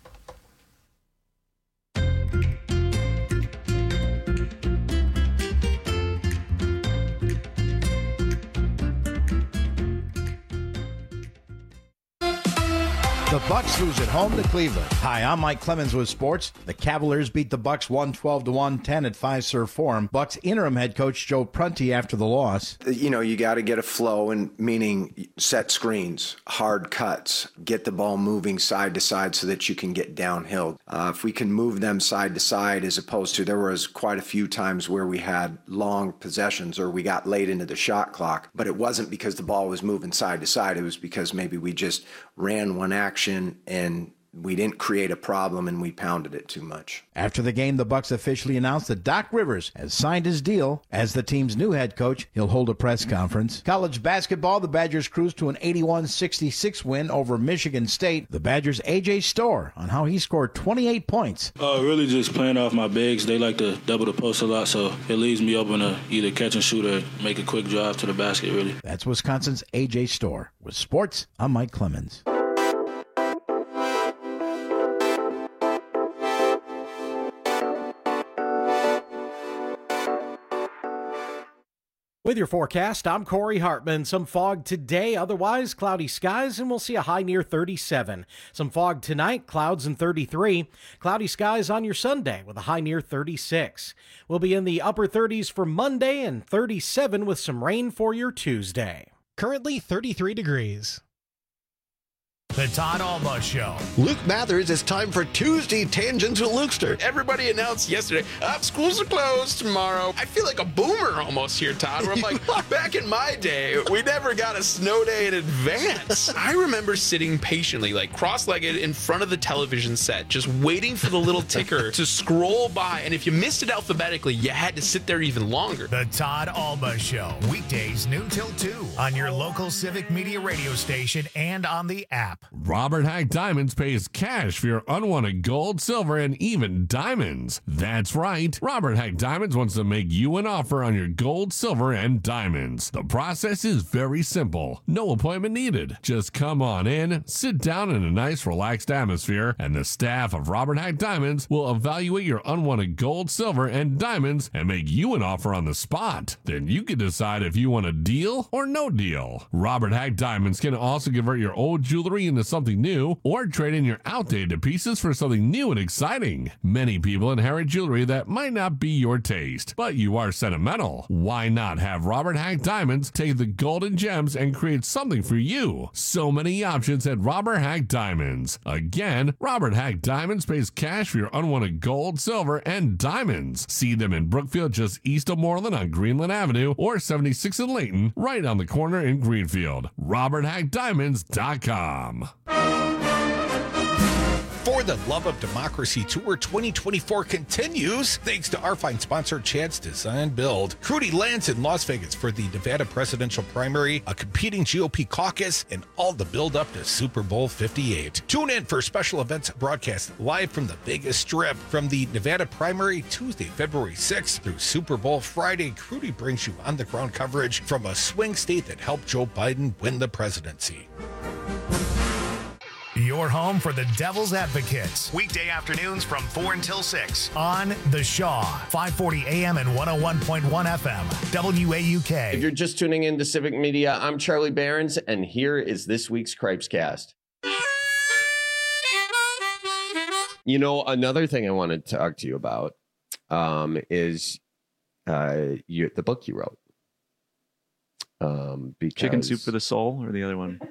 The Bucks lose at home to Cleveland. Hi, I'm Mike Clemens with sports. The Cavaliers beat the Bucks one twelve to one ten at Fiserv Forum. Bucks interim head coach Joe Prunty after the loss. You know, you got to get a flow, and meaning set screens, hard cuts, get the ball moving side to side so that you can get downhill. Uh, if we can move them side to side, as opposed to, there was quite a few times where we had long possessions or we got late into the shot clock, but it wasn't because the ball was moving side to side. It was because maybe we just ran one action and we didn't create a problem and we pounded it too much. After the game, the Bucks officially announced that Doc Rivers has signed his deal as the team's new head coach. He'll hold a press conference. College basketball, the Badgers cruised to an eighty-one sixty-six win over Michigan State. The Badgers' A J Storr on how he scored twenty-eight points. Uh, really just playing off my bigs. They like to double the post a lot, so it leaves me open to either catch and shoot or make a quick drive to the basket, really. That's Wisconsin's A J Storr. With sports, I'm Mike Clemens. With your forecast, I'm Corey Hartman. Some fog today, otherwise cloudy skies, and we'll see a high near thirty-seven. Some fog tonight, clouds and thirty-three. Cloudy skies on your Sunday with a high near thirty-six. We'll be in the upper thirties for Monday and thirty-seven with some rain for your Tuesday. Currently thirty-three degrees. The Todd Alba Show. Luke Mathers, it's time for Tuesday Tangents with Lukester. Everybody announced yesterday, uh, schools are closed tomorrow. I feel like a boomer almost here, Todd, where I'm like, back in my day, we never got a snow day in advance. I remember sitting patiently, like cross-legged in front of the television set, just waiting for the little ticker to scroll by. And if you missed it alphabetically, you had to sit there even longer. The Todd Alba Show. Weekdays noon till two on your local Civic Media radio station and on the app. Robert Hack Diamonds pays cash for your unwanted gold, silver, and even diamonds. That's right. Robert Hack Diamonds wants to make you an offer on your gold, silver, and diamonds. The process is very simple. No appointment needed. Just come on in, sit down in a nice, relaxed atmosphere, and the staff of Robert Hack Diamonds will evaluate your unwanted gold, silver, and diamonds and make you an offer on the spot. Then you can decide if you want a deal or no deal. Robert Hack Diamonds can also convert your old jewelry into something new or trade in your outdated pieces for something new and exciting. Many people inherit jewelry that might not be your taste, but you are sentimental. Why not have Robert Hack Diamonds take the gold and gems and create something for you? So many options at Robert Hack Diamonds. Again, Robert Hack Diamonds pays cash for your unwanted gold, silver, and diamonds. See them in Brookfield just east of Moreland on Greenland Avenue or seventy-six in Layton, right on the corner in Greenfield. robert hack diamonds dot com. For the Love of Democracy Tour twenty twenty-four continues thanks to our fine sponsor, Chad's Design Build. Rudy lands in Las Vegas for the Nevada presidential primary, a competing G O P caucus, and all the build-up to Super Bowl fifty-eight. Tune in for special events broadcast live from the Vegas Strip from the Nevada primary Tuesday, February sixth through Super Bowl Friday. Rudy brings you on-the-ground coverage from a swing state that helped Joe Biden win the presidency. Your home for the Devil's Advocates. Weekday afternoons from four until six on The Shaw, five forty A M and one oh one point one F M, W A U K. If you're just tuning in to Civic Media, I'm Charlie Behrens, and here is this week's Cripescast. You know, another thing I wanted to talk to you about um, is uh, you, the book you wrote. Um, because Chicken Soup for the Soul, or the other one?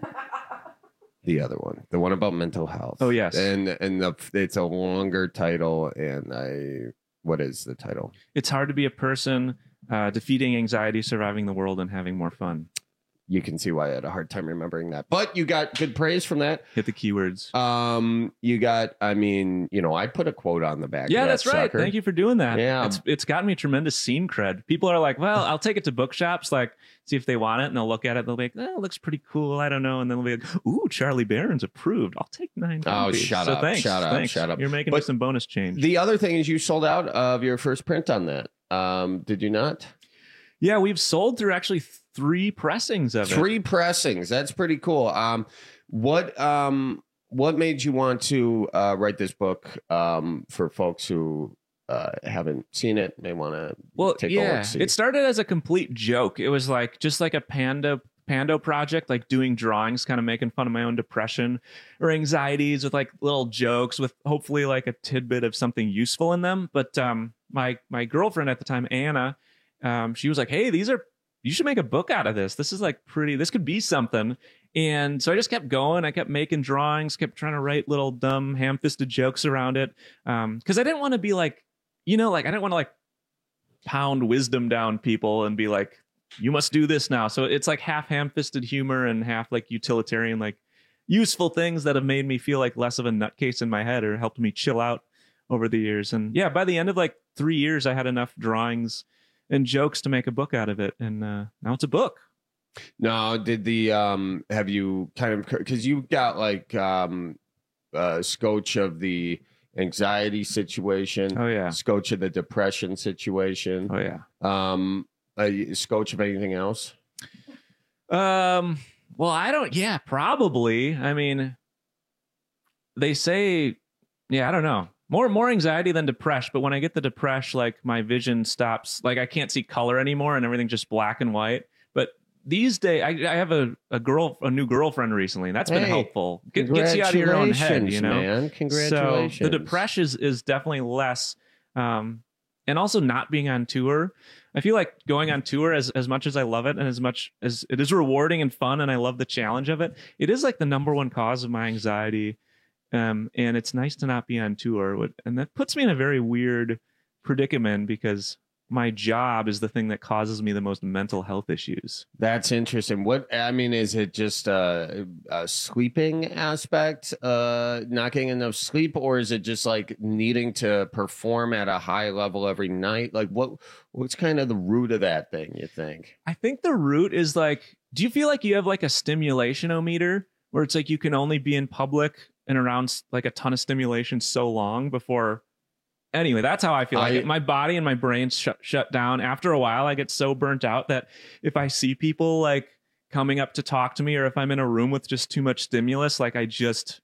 The other one, the one about mental health. Oh, yes. And and the, it's a longer title. And I, what is the title? It's hard to be a person, uh, defeating anxiety, surviving the world, and having more fun. You can see why I had a hard time remembering that. But you got good praise from that. Hit the keywords. Um, you got, I mean, you know, I put a quote on the back. Yeah, of that that's right. sucker. Thank you for doing that. Yeah. It's it's gotten me tremendous scene cred. People are like, well, I'll take it to bookshops, like, see if they want it, and they'll look at it, they'll be like, oh, it looks pretty cool, I don't know, and then they'll be like, ooh, Charlie Behrens approved, I'll take nine Oh, copies. shut so up, thanks, shut up, thanks. shut up. You're making But me some bonus change. The other thing is you sold out of your first print on that. Um, did you not? Yeah, we've sold through actually three pressings of it. Three pressings. That's pretty cool. Um, what um, what made you want to uh, write this book um, for folks who uh, haven't seen it, may want to well, take yeah, a look? See? It started as a complete joke. It was like just like a panda Pando project, like doing drawings, kind of making fun of my own depression or anxieties with like little jokes with hopefully like a tidbit of something useful in them. But um, my my girlfriend at the time, Anna, um, she was like, hey, these are, you should make a book out of this. This is like pretty, this could be something. And so I just kept going. I kept making drawings, kept trying to write little dumb ham-fisted jokes around it. Um, cause I didn't want to be like, you know, like I didn't want to like pound wisdom down people and be like, you must do this now. So it's like half ham-fisted humor and half like utilitarian, like useful things that have made me feel like less of a nutcase in my head or helped me chill out over the years. And yeah, by the end of like three years, I had enough drawings and jokes to make a book out of it. And uh, now it's a book. No, did the, um, have you kind of, because you got like um, uh, scotch of the anxiety situation. Oh, yeah. Scotch of the depression situation. Oh, yeah. Um, uh, scotch of anything else? Um, well, I don't, yeah, probably. I mean, they say, yeah, I don't know. more more anxiety than depression. But when I get the depression, like my vision stops, like I can't see color anymore, and everything's just black and white. But these days, I, I have a, a girl, a new girlfriend recently, and that's been Hey, helpful. Get, gets you out of your own head, you know. Man. Congratulations. So the depression is, is definitely less, um, and also not being on tour. I feel like going on tour, as as much as I love it, and as much as it is rewarding and fun, and I love the challenge of it, it is like the number one cause of my anxiety. Um, and it's nice to not be on tour, and that puts me in a very weird predicament because my job is the thing that causes me the most mental health issues. That's interesting. What I mean, is it just a, a sleeping aspect, uh, not getting enough sleep, or is it just like needing to perform at a high level every night? Like, what what's kind of the root of that thing, you think? I think the root is like, do you feel like you have like a stimulation-o-meter where it's like you can only be in public and around like a ton of stimulation so long before? Anyway, that's how I feel. Like I, my body and my brain shut shut down. After a while, I get so burnt out that if I see people like coming up to talk to me, or if I'm in a room with just too much stimulus, like I just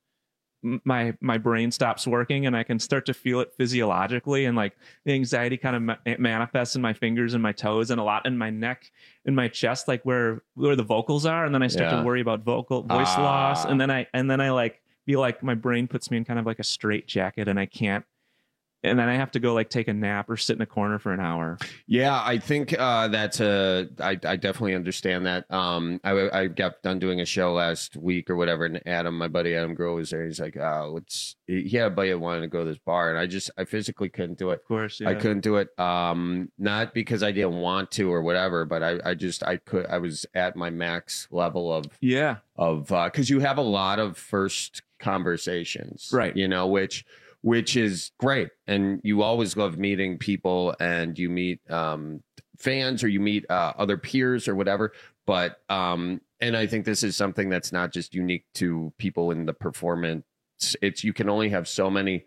my my brain stops working, and I can start to feel it physiologically, and like the anxiety kind of ma- manifests in my fingers and my toes, and a lot in my neck and my chest, like where where the vocals are, and then I start Yeah. to worry about vocal voice Ah. loss, and then I and then I like feel like my brain puts me in kind of like a straitjacket, and I can't. And then I have to go like take a nap or sit in a corner for an hour. Yeah, I think uh, that's a. I, I definitely understand that. Um, I, I got done doing a show last week or whatever, and Adam, my buddy Adam Groh, was there. He's like, "Oh, let's." He had a buddy that wanted to go to this bar, and I just, I physically couldn't do it. Of course, yeah. I couldn't do it. Um, not because I didn't want to or whatever, but I, I just, I could. I was at my max level of, yeah, of because uh, you have a lot of first conversations, right? You know, which. which is great. And you always love meeting people, and you meet um, fans, or you meet uh, other peers or whatever. But um, and I think this is something that's not just unique to people in the performance. It's you can only have so many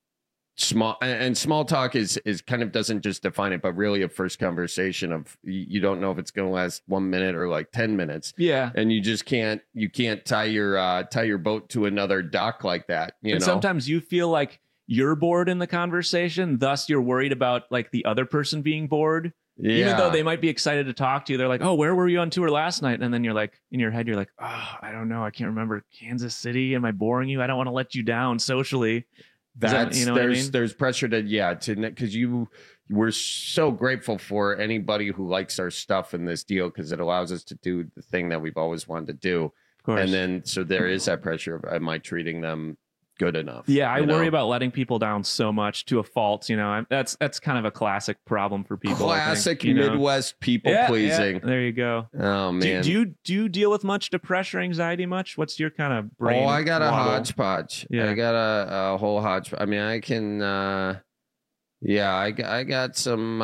small and small talk is is kind of doesn't just define it, but really a first conversation of you don't know if it's going to last one minute or like ten minutes. Yeah. And you just can't you can't tie your uh, tie your boat to another dock like that. You and know, sometimes you feel like you're bored in the conversation, thus you're worried about like the other person being bored. Yeah. Even though they might be excited to talk to you, they're like, "Oh, where were you on tour last night?" And then you're like, in your head, you're like, "Oh, I don't know, I can't remember. Kansas City? Am I boring you? I don't want to let you down socially." That's that, you know there's what I mean? there's pressure to yeah to because you we're so grateful for anybody who likes our stuff in this deal, because it allows us to do the thing that we've always wanted to do. Of course. And then so there is that pressure of am I treating them good enough? Yeah, I you worry know? about letting people down so much to a fault. You know, I'm, that's that's kind of a classic problem for people. I think, Classic you know? Midwest people Yeah, pleasing. yeah, there you go. Oh man, Do, do you do you deal with much depression or anxiety much? What's your kind of brain? Oh, I got a model? hodgepodge. Yeah. I got a, a whole hodgepodge. I mean, I can. uh Yeah, I got, I got some.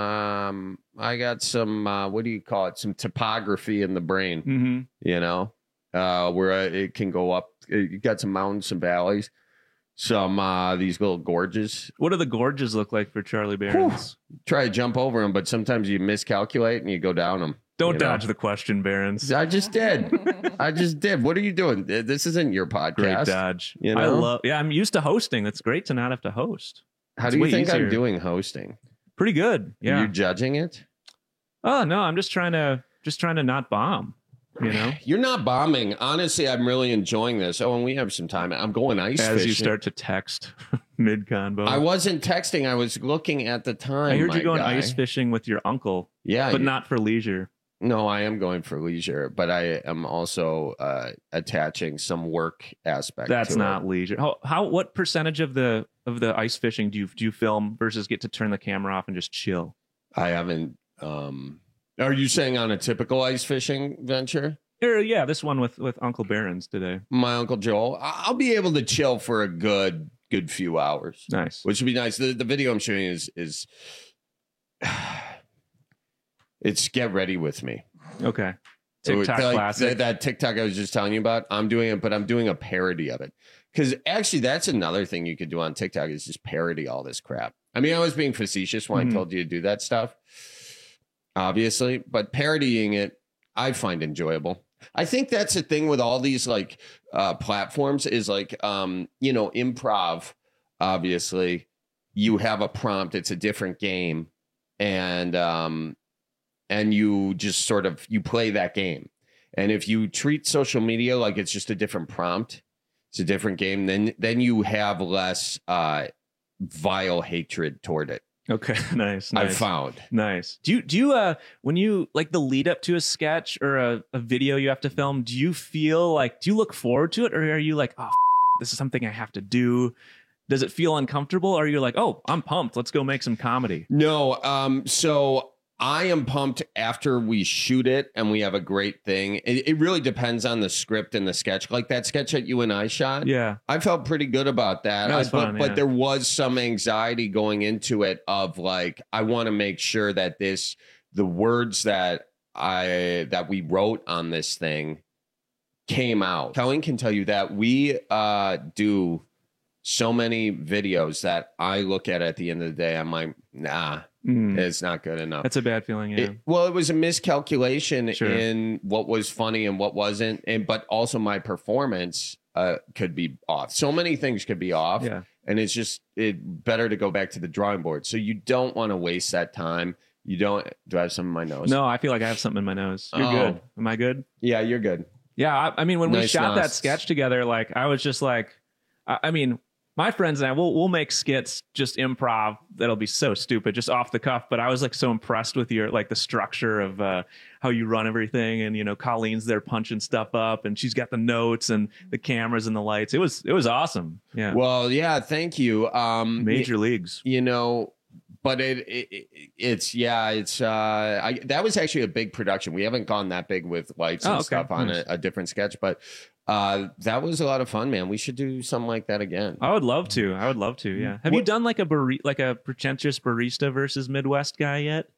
Um, I got some. Uh, what do you call it? Some topography in the brain. Mm-hmm. You know, uh, where uh, it can go up. You got some mountains, some valleys, some uh, these little gorges. What do the gorges look like for Charlie Behrens? Try to jump over them, but sometimes you miscalculate and you go down them. Don't you know? dodge the question, Behrens. I just did. I just did. What are you doing? This isn't your podcast. Great dodge. You know? I love. Yeah, I'm used to hosting. It's great to not have to host. How It's do you way think easier. I'm doing hosting? Pretty good. Yeah. Are you judging it? Oh no, I'm just trying to just trying to not bomb. You know, You're not bombing. Honestly, I'm really enjoying this. Oh, and we have some time. I'm going ice as fishing. you start to text mid convo. I wasn't texting. I was looking at the time. I heard my you going guy. ice fishing with your uncle. Yeah, but you- not for leisure. No, I am going for leisure, but I am also uh, attaching some work aspect. That's to not it. leisure. How how what percentage of the of the ice fishing do you do you film versus get to turn the camera off and just chill? I haven't. Um, are you saying on a typical ice fishing venture? Or, yeah, this one with with Uncle Behrens today. My Uncle Joel, I- I'll be able to chill for a good good few hours. Nice, which would be nice. The the video I'm showing is is it's Get Ready With Me. Okay. TikTok Like, classic. That, that TikTok I was just telling you about, I'm doing it, but I'm doing a parody of it. Because actually, that's another thing you could do on TikTok is just parody all this crap. I mean, I was being facetious when Mhm. I told you to do that stuff, obviously, but parodying it, I find enjoyable. I think that's the thing with all these like uh, platforms is like, um, you know, improv. obviously, you have a prompt. It's a different game, and um, and you just sort of you play that game. And if you treat social media like it's just a different prompt, it's a different game, then then you have less uh, vile hatred toward it. Okay, nice, nice. I found nice. Do you do you uh when you like the lead up to a sketch or a, a video you have to film? Do you feel like do you look forward to it, or are you like, oh, f- this is something I have to do? Does it feel uncomfortable, or are you like, oh, I'm pumped, let's go make some comedy? No, um, so I am pumped after we shoot it and we have a great thing. It, it really depends on the script and the sketch. Like that sketch that you and I shot. Yeah. I felt pretty good about that. That was I, but, fun, but yeah. there was some anxiety going into it of like, I want to make sure that this, the words that I, that we wrote on this thing came out. Colleen can tell you that we uh, do so many videos that I look at at the end of the day. I'm like, nah. Mm. It's not good enough. That's a bad feeling, yeah. It, well, it was a miscalculation Sure. in what was funny and what wasn't, and but also my performance uh, could be off. So many things could be off, Yeah. and it's just it better to go back to the drawing board. So you don't want to waste that time. You don't. Do I have some in my nose? No, I feel like I have something in my nose. You're Oh. good. Am I good? Yeah, you're good. Yeah, I, I mean, when we Nice shot that nos. sketch together, like I was just like, I, I mean, my friends and I, we'll we'll make skits just improv that'll be so stupid, just off the cuff. But I was like so impressed with your like the structure of uh, how you run everything, and you know, Colleen's there punching stuff up, and she's got the notes and the cameras and the lights. It was it was awesome. Yeah. Well, yeah. Thank you. Um, Major y- leagues. You know. But it, it, it it's yeah it's uh I, that was actually a big production. We haven't gone that big with lights and Oh, okay. stuff on Nice. a, a different sketch, but uh that was a lot of fun, man. We should do something like that again. I would love to. I would love to. Yeah. Have you done like a bari- like a pretentious barista versus Midwest guy yet?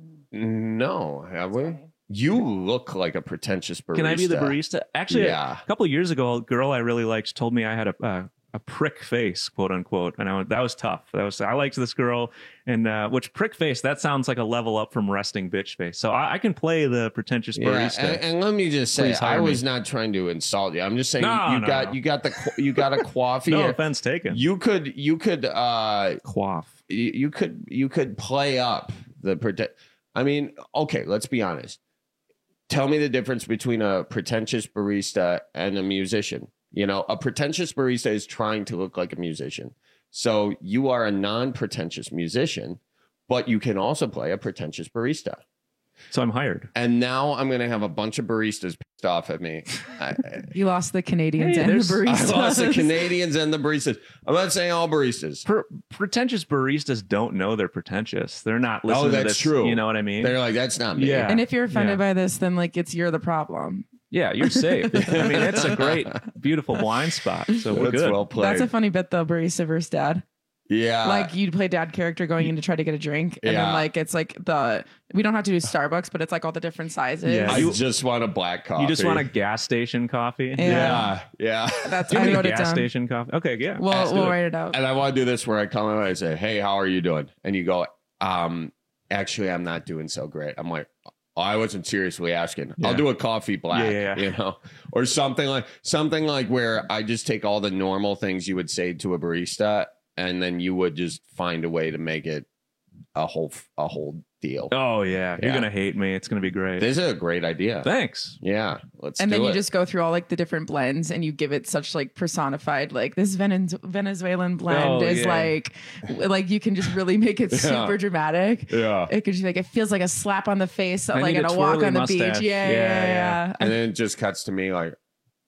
No, have we? You look like a pretentious barista. Can I be the barista? Actually, yeah. a couple years ago, a girl I really liked told me I had a uh, a prick face, quote unquote, and I went, that was tough. That was I liked this girl, and uh, which prick face? That sounds like a level up from resting bitch face. So I, I can play the pretentious Yeah, barista. and, and let me just say, Please hire I was me. not trying to insult you. I'm just saying No, you no, got no. you got the qu- you got a coffee. No offense taken. You could you could uh quaff. You, you could you could play up the prete- I mean, okay, let's be honest. Tell me the difference between a pretentious barista and a musician. You know, a pretentious barista is trying to look like a musician. So you are a non-pretentious musician, but you can also play a pretentious barista. So I'm hired. And now I'm going to have a bunch of baristas pissed off at me. I, You lost the Canadians Hey, and the there's- baristas. I lost the Canadians and the baristas. I'm not saying all baristas. Per- pretentious baristas don't know they're pretentious. They're not listening Oh, to that's this. true. You know what I mean? They're like, that's not me. Yeah. And if you're offended Yeah. by this, then like it's you're the problem. Yeah, you're safe. I mean, it's a great, beautiful blind spot. So we're That's good. well played. That's a funny bit though, barista versus dad. Yeah. Like you'd play dad character going in to try to get a drink, and Yeah. then like it's like the we don't have to do Starbucks, but it's like all the different sizes. Yeah. I You- just want a black coffee. You just want a gas station coffee? Yeah. Yeah. Yeah. That's Do you I have wrote any it gas down. station coffee? Okay, yeah. We'll Let's do we'll it. write it out. And I want to do this where I come in and I say, hey, how are you doing? And you go, um, actually, I'm not doing so great. I'm like, oh, I wasn't seriously asking. Yeah. I'll do a coffee black, Yeah, yeah, yeah. you know, or something like something like where I just take all the normal things you would say to a barista, and then you would just find a way to make it a whole a whole deal. Oh, yeah. You're Yeah. going to hate me. It's going to be great. This is a great idea. Thanks. Yeah, let's And do then you it. just go through all like the different blends, and you give it such like personified, like this Venez- Venezuelan blend Oh, is yeah. like, like you can just really make it Yeah. super dramatic. Yeah. It could just be like it feels like a slap on the face, I like need in a a walk twirly on the mustache. beach. Yeah, Yeah, yeah, yeah. yeah. And then it just cuts to me like,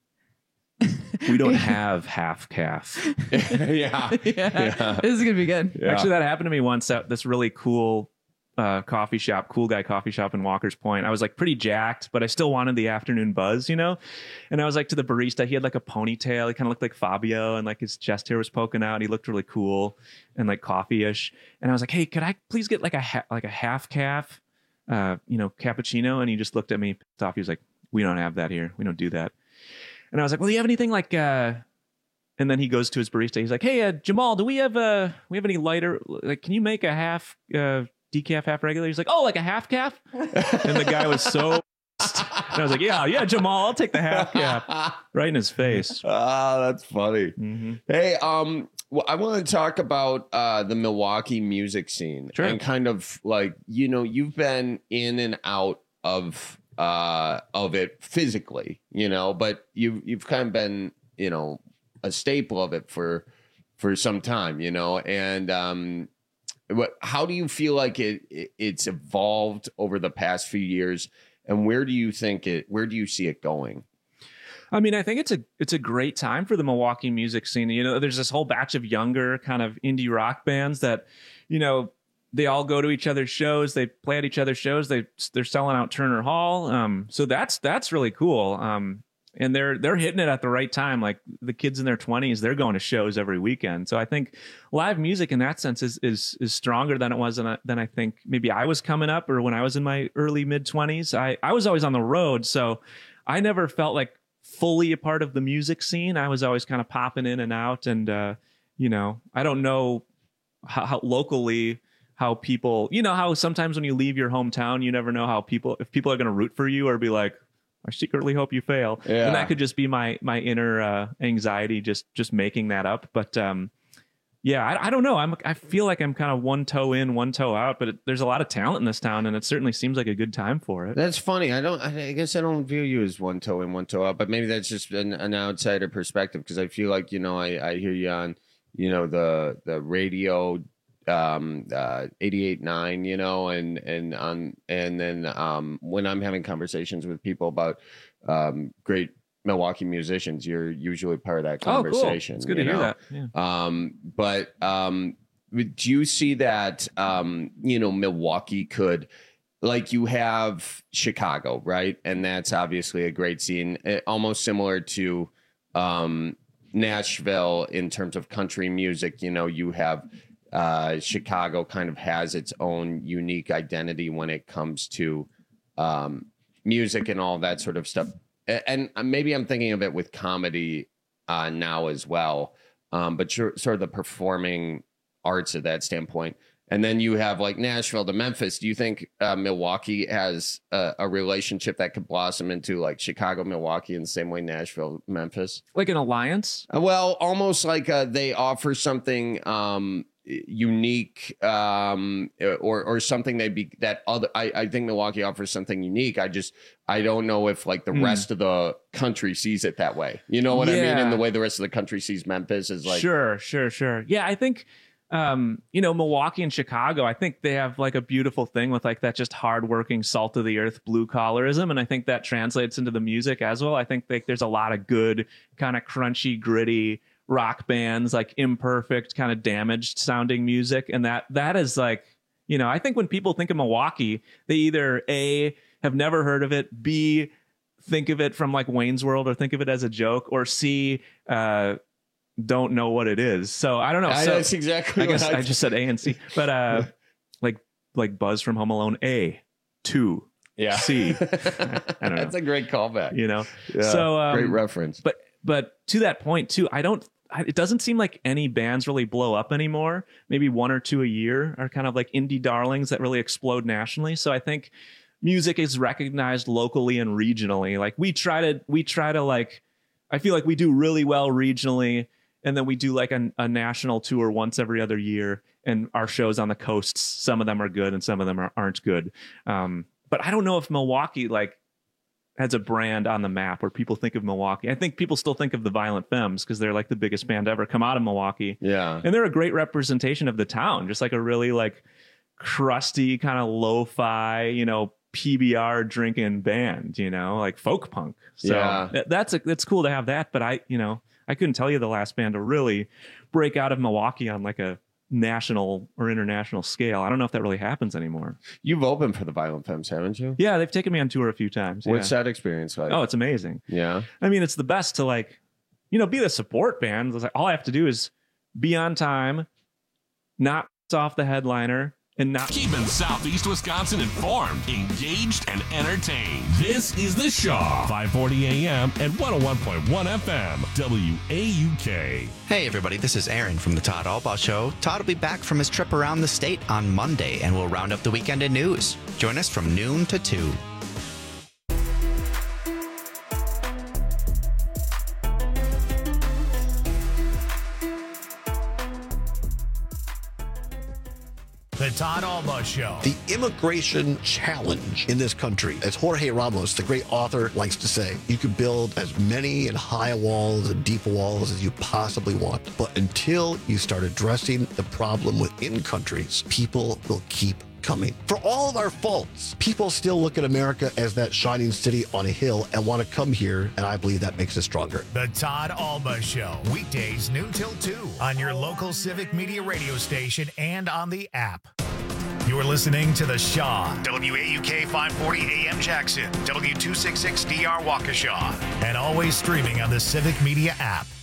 We don't have half calf. yeah, yeah. Yeah. This is gonna be good. Yeah. Actually, that happened to me once at this really cool uh, coffee shop, cool guy coffee shop in Walker's Point. I was like pretty jacked, but I still wanted the afternoon buzz, you know? And I was like to the barista, he had like a ponytail. He kind of looked like Fabio, and like his chest hair was poking out. And he looked really cool and like coffee-ish. And I was like, hey, could I please get like a ha- like a half calf, uh, you know, cappuccino? And he just looked at me, pissed off. He was like, we don't have that here. We don't do that. And I was like, well, do you have anything like, uh, and then he goes to his barista. He's like, hey, uh, Jamal, do we have, uh, we have any lighter, like, can you make a half, uh, decaf, half regular? He's like, oh, like a half calf? And the guy was so pissed. And I was like, yeah, yeah, Jamal, I'll take the half calf. Right in his face. Ah, that's funny. Mm-hmm. Hey, um, Well, I want to talk about uh, the Milwaukee music scene Sure. and kind of like, you know, you've been in and out of uh, of it physically, you know, but you've you've kind of been, you know, a staple of it for for some time, you know, and um, what? How do you feel like it, it it's evolved over the past few years, and where do you think it? Where do you see it going? I mean, I think it's a it's a great time for the Milwaukee music scene. You know, there's this whole batch of younger kind of indie rock bands that, you know, they all go to each other's shows. They play at each other's shows. They they're selling out Turner Hall. Um, so that's that's really cool. Um, and they're they're hitting it at the right time. Like the kids in their twenties, they're going to shows every weekend. So I think live music in that sense is is is stronger than it was than I, than I think maybe I was coming up or when I was in my early mid twenties. I I was always on the road, so I never felt like fully a part of the music scene. I was always kind of popping in and out, and uh, you know, I don't know how, how locally how people, you know, how sometimes when you leave your hometown, you never know how people, if people are going to root for you or be like, I secretly hope you fail. Yeah. And that could just be my my inner uh, anxiety, just just making that up. But um, yeah, I, I don't know. I'm I feel like I'm kind of one toe in, one toe out. But it, there's a lot of talent in this town, and it certainly seems like a good time for it. That's funny. I don't. I guess I don't view you as one toe in, one toe out. But maybe that's just an, an outsider perspective, because I feel like, you know, I, I hear you on, you know, the the radio, um, uh, eighty-eight point nine, you know, and and on and then um, when I'm having conversations with people about um, great Milwaukee musicians, you're usually part of that conversation. Oh, cool. It's good to you hear know? that. Yeah. Um, but um, do you see that, um, you know, Milwaukee could, like, you have Chicago, right? And that's obviously a great scene, it, almost similar to um, Nashville in terms of country music. You know, you have uh, Chicago kind of has its own unique identity when it comes to um, music and all that sort of stuff. And maybe I'm thinking of it with comedy uh, now as well, um, but sure, sort of the performing arts at that standpoint. And then you have like Nashville to Memphis. Do you think uh, Milwaukee has a, a relationship that could blossom into like Chicago, Milwaukee in the same way Nashville, Memphis? Like an alliance? Uh, well, almost like uh, they offer something um, unique um, or or something they be that other. I, I think Milwaukee offers something unique. I just I don't know if like the mm. rest of the country sees it that way. You know what yeah. I mean? And the way the rest of the country sees Memphis is like sure, sure, sure. Yeah, I think. Um, you know, Milwaukee and Chicago, I think they have like a beautiful thing with like that just hardworking, salt of the earth, blue collarism. And I think that translates into the music as well. I think like there's a lot of good kind of crunchy, gritty rock bands, like imperfect, kind of damaged sounding music. And that that is like, you know, I think when people think of Milwaukee, they either A, have never heard of it, B, think of it from like Wayne's World or think of it as a joke, or C, uh, don't know what it is. So I don't know. I, so, that's exactly I guess what I, I just said A and C, but uh, like like Buzz from Home Alone, A, two, yeah, C. I don't know. That's a great callback. You know, yeah, so um, great reference. But but to that point too, I don't. It doesn't seem like any bands really blow up anymore. Maybe one or two a year are kind of like indie darlings that really explode nationally. So I think music is recognized locally and regionally. Like we try to we try to like. I feel like we do really well regionally. And then we do like a, a national tour once every other year. And our shows on the coasts, some of them are good and some of them are, aren't good. Um, but I don't know if Milwaukee like has a brand on the map where people think of Milwaukee. I think people still think of the Violent Femmes because they're like the biggest band ever come out of Milwaukee. Yeah. And they're a great representation of the town. Just like a really like crusty kind of lo-fi, you know, P B R drinking band, you know, like folk punk. So yeah. that's a, that's cool to have that. But I, you know, I couldn't tell you the last band to really break out of Milwaukee on like a national or international scale. I don't know if that really happens anymore. You've opened for the Violent Femmes, haven't you? Yeah, they've taken me on tour a few times. What's yeah. that experience like? Oh, it's amazing. Yeah. I mean, it's the best to like, you know, be the support band. It's like, all I have to do is be on time, not off the headliner, and not keeping Southeast Wisconsin informed, engaged, and entertained. This is The Shaw, five forty a.m. and one oh one point one F M, W A U K. Hey everybody, this is Aaron from the Todd Albaugh Show. Todd will be back from his trip around the state on Monday, and we'll round up the weekend in news. Join us from noon to two. Todd Alba Show. The immigration challenge in this country, as Jorge Ramos, the great author, likes to say, you can build as many and high walls and deep walls as you possibly want. But until you start addressing the problem within countries, people will keep coming. For all of our faults, people still look at America as that shining city on a hill and want to come here, and I believe that makes us stronger. The Todd Alba Show, weekdays noon till two on your local Civic Media radio station and on the app. You're listening to The Shaw, W A U K five forty A M Jackson, W two sixty-six D R Waukesha, and always streaming on the Civic Media app.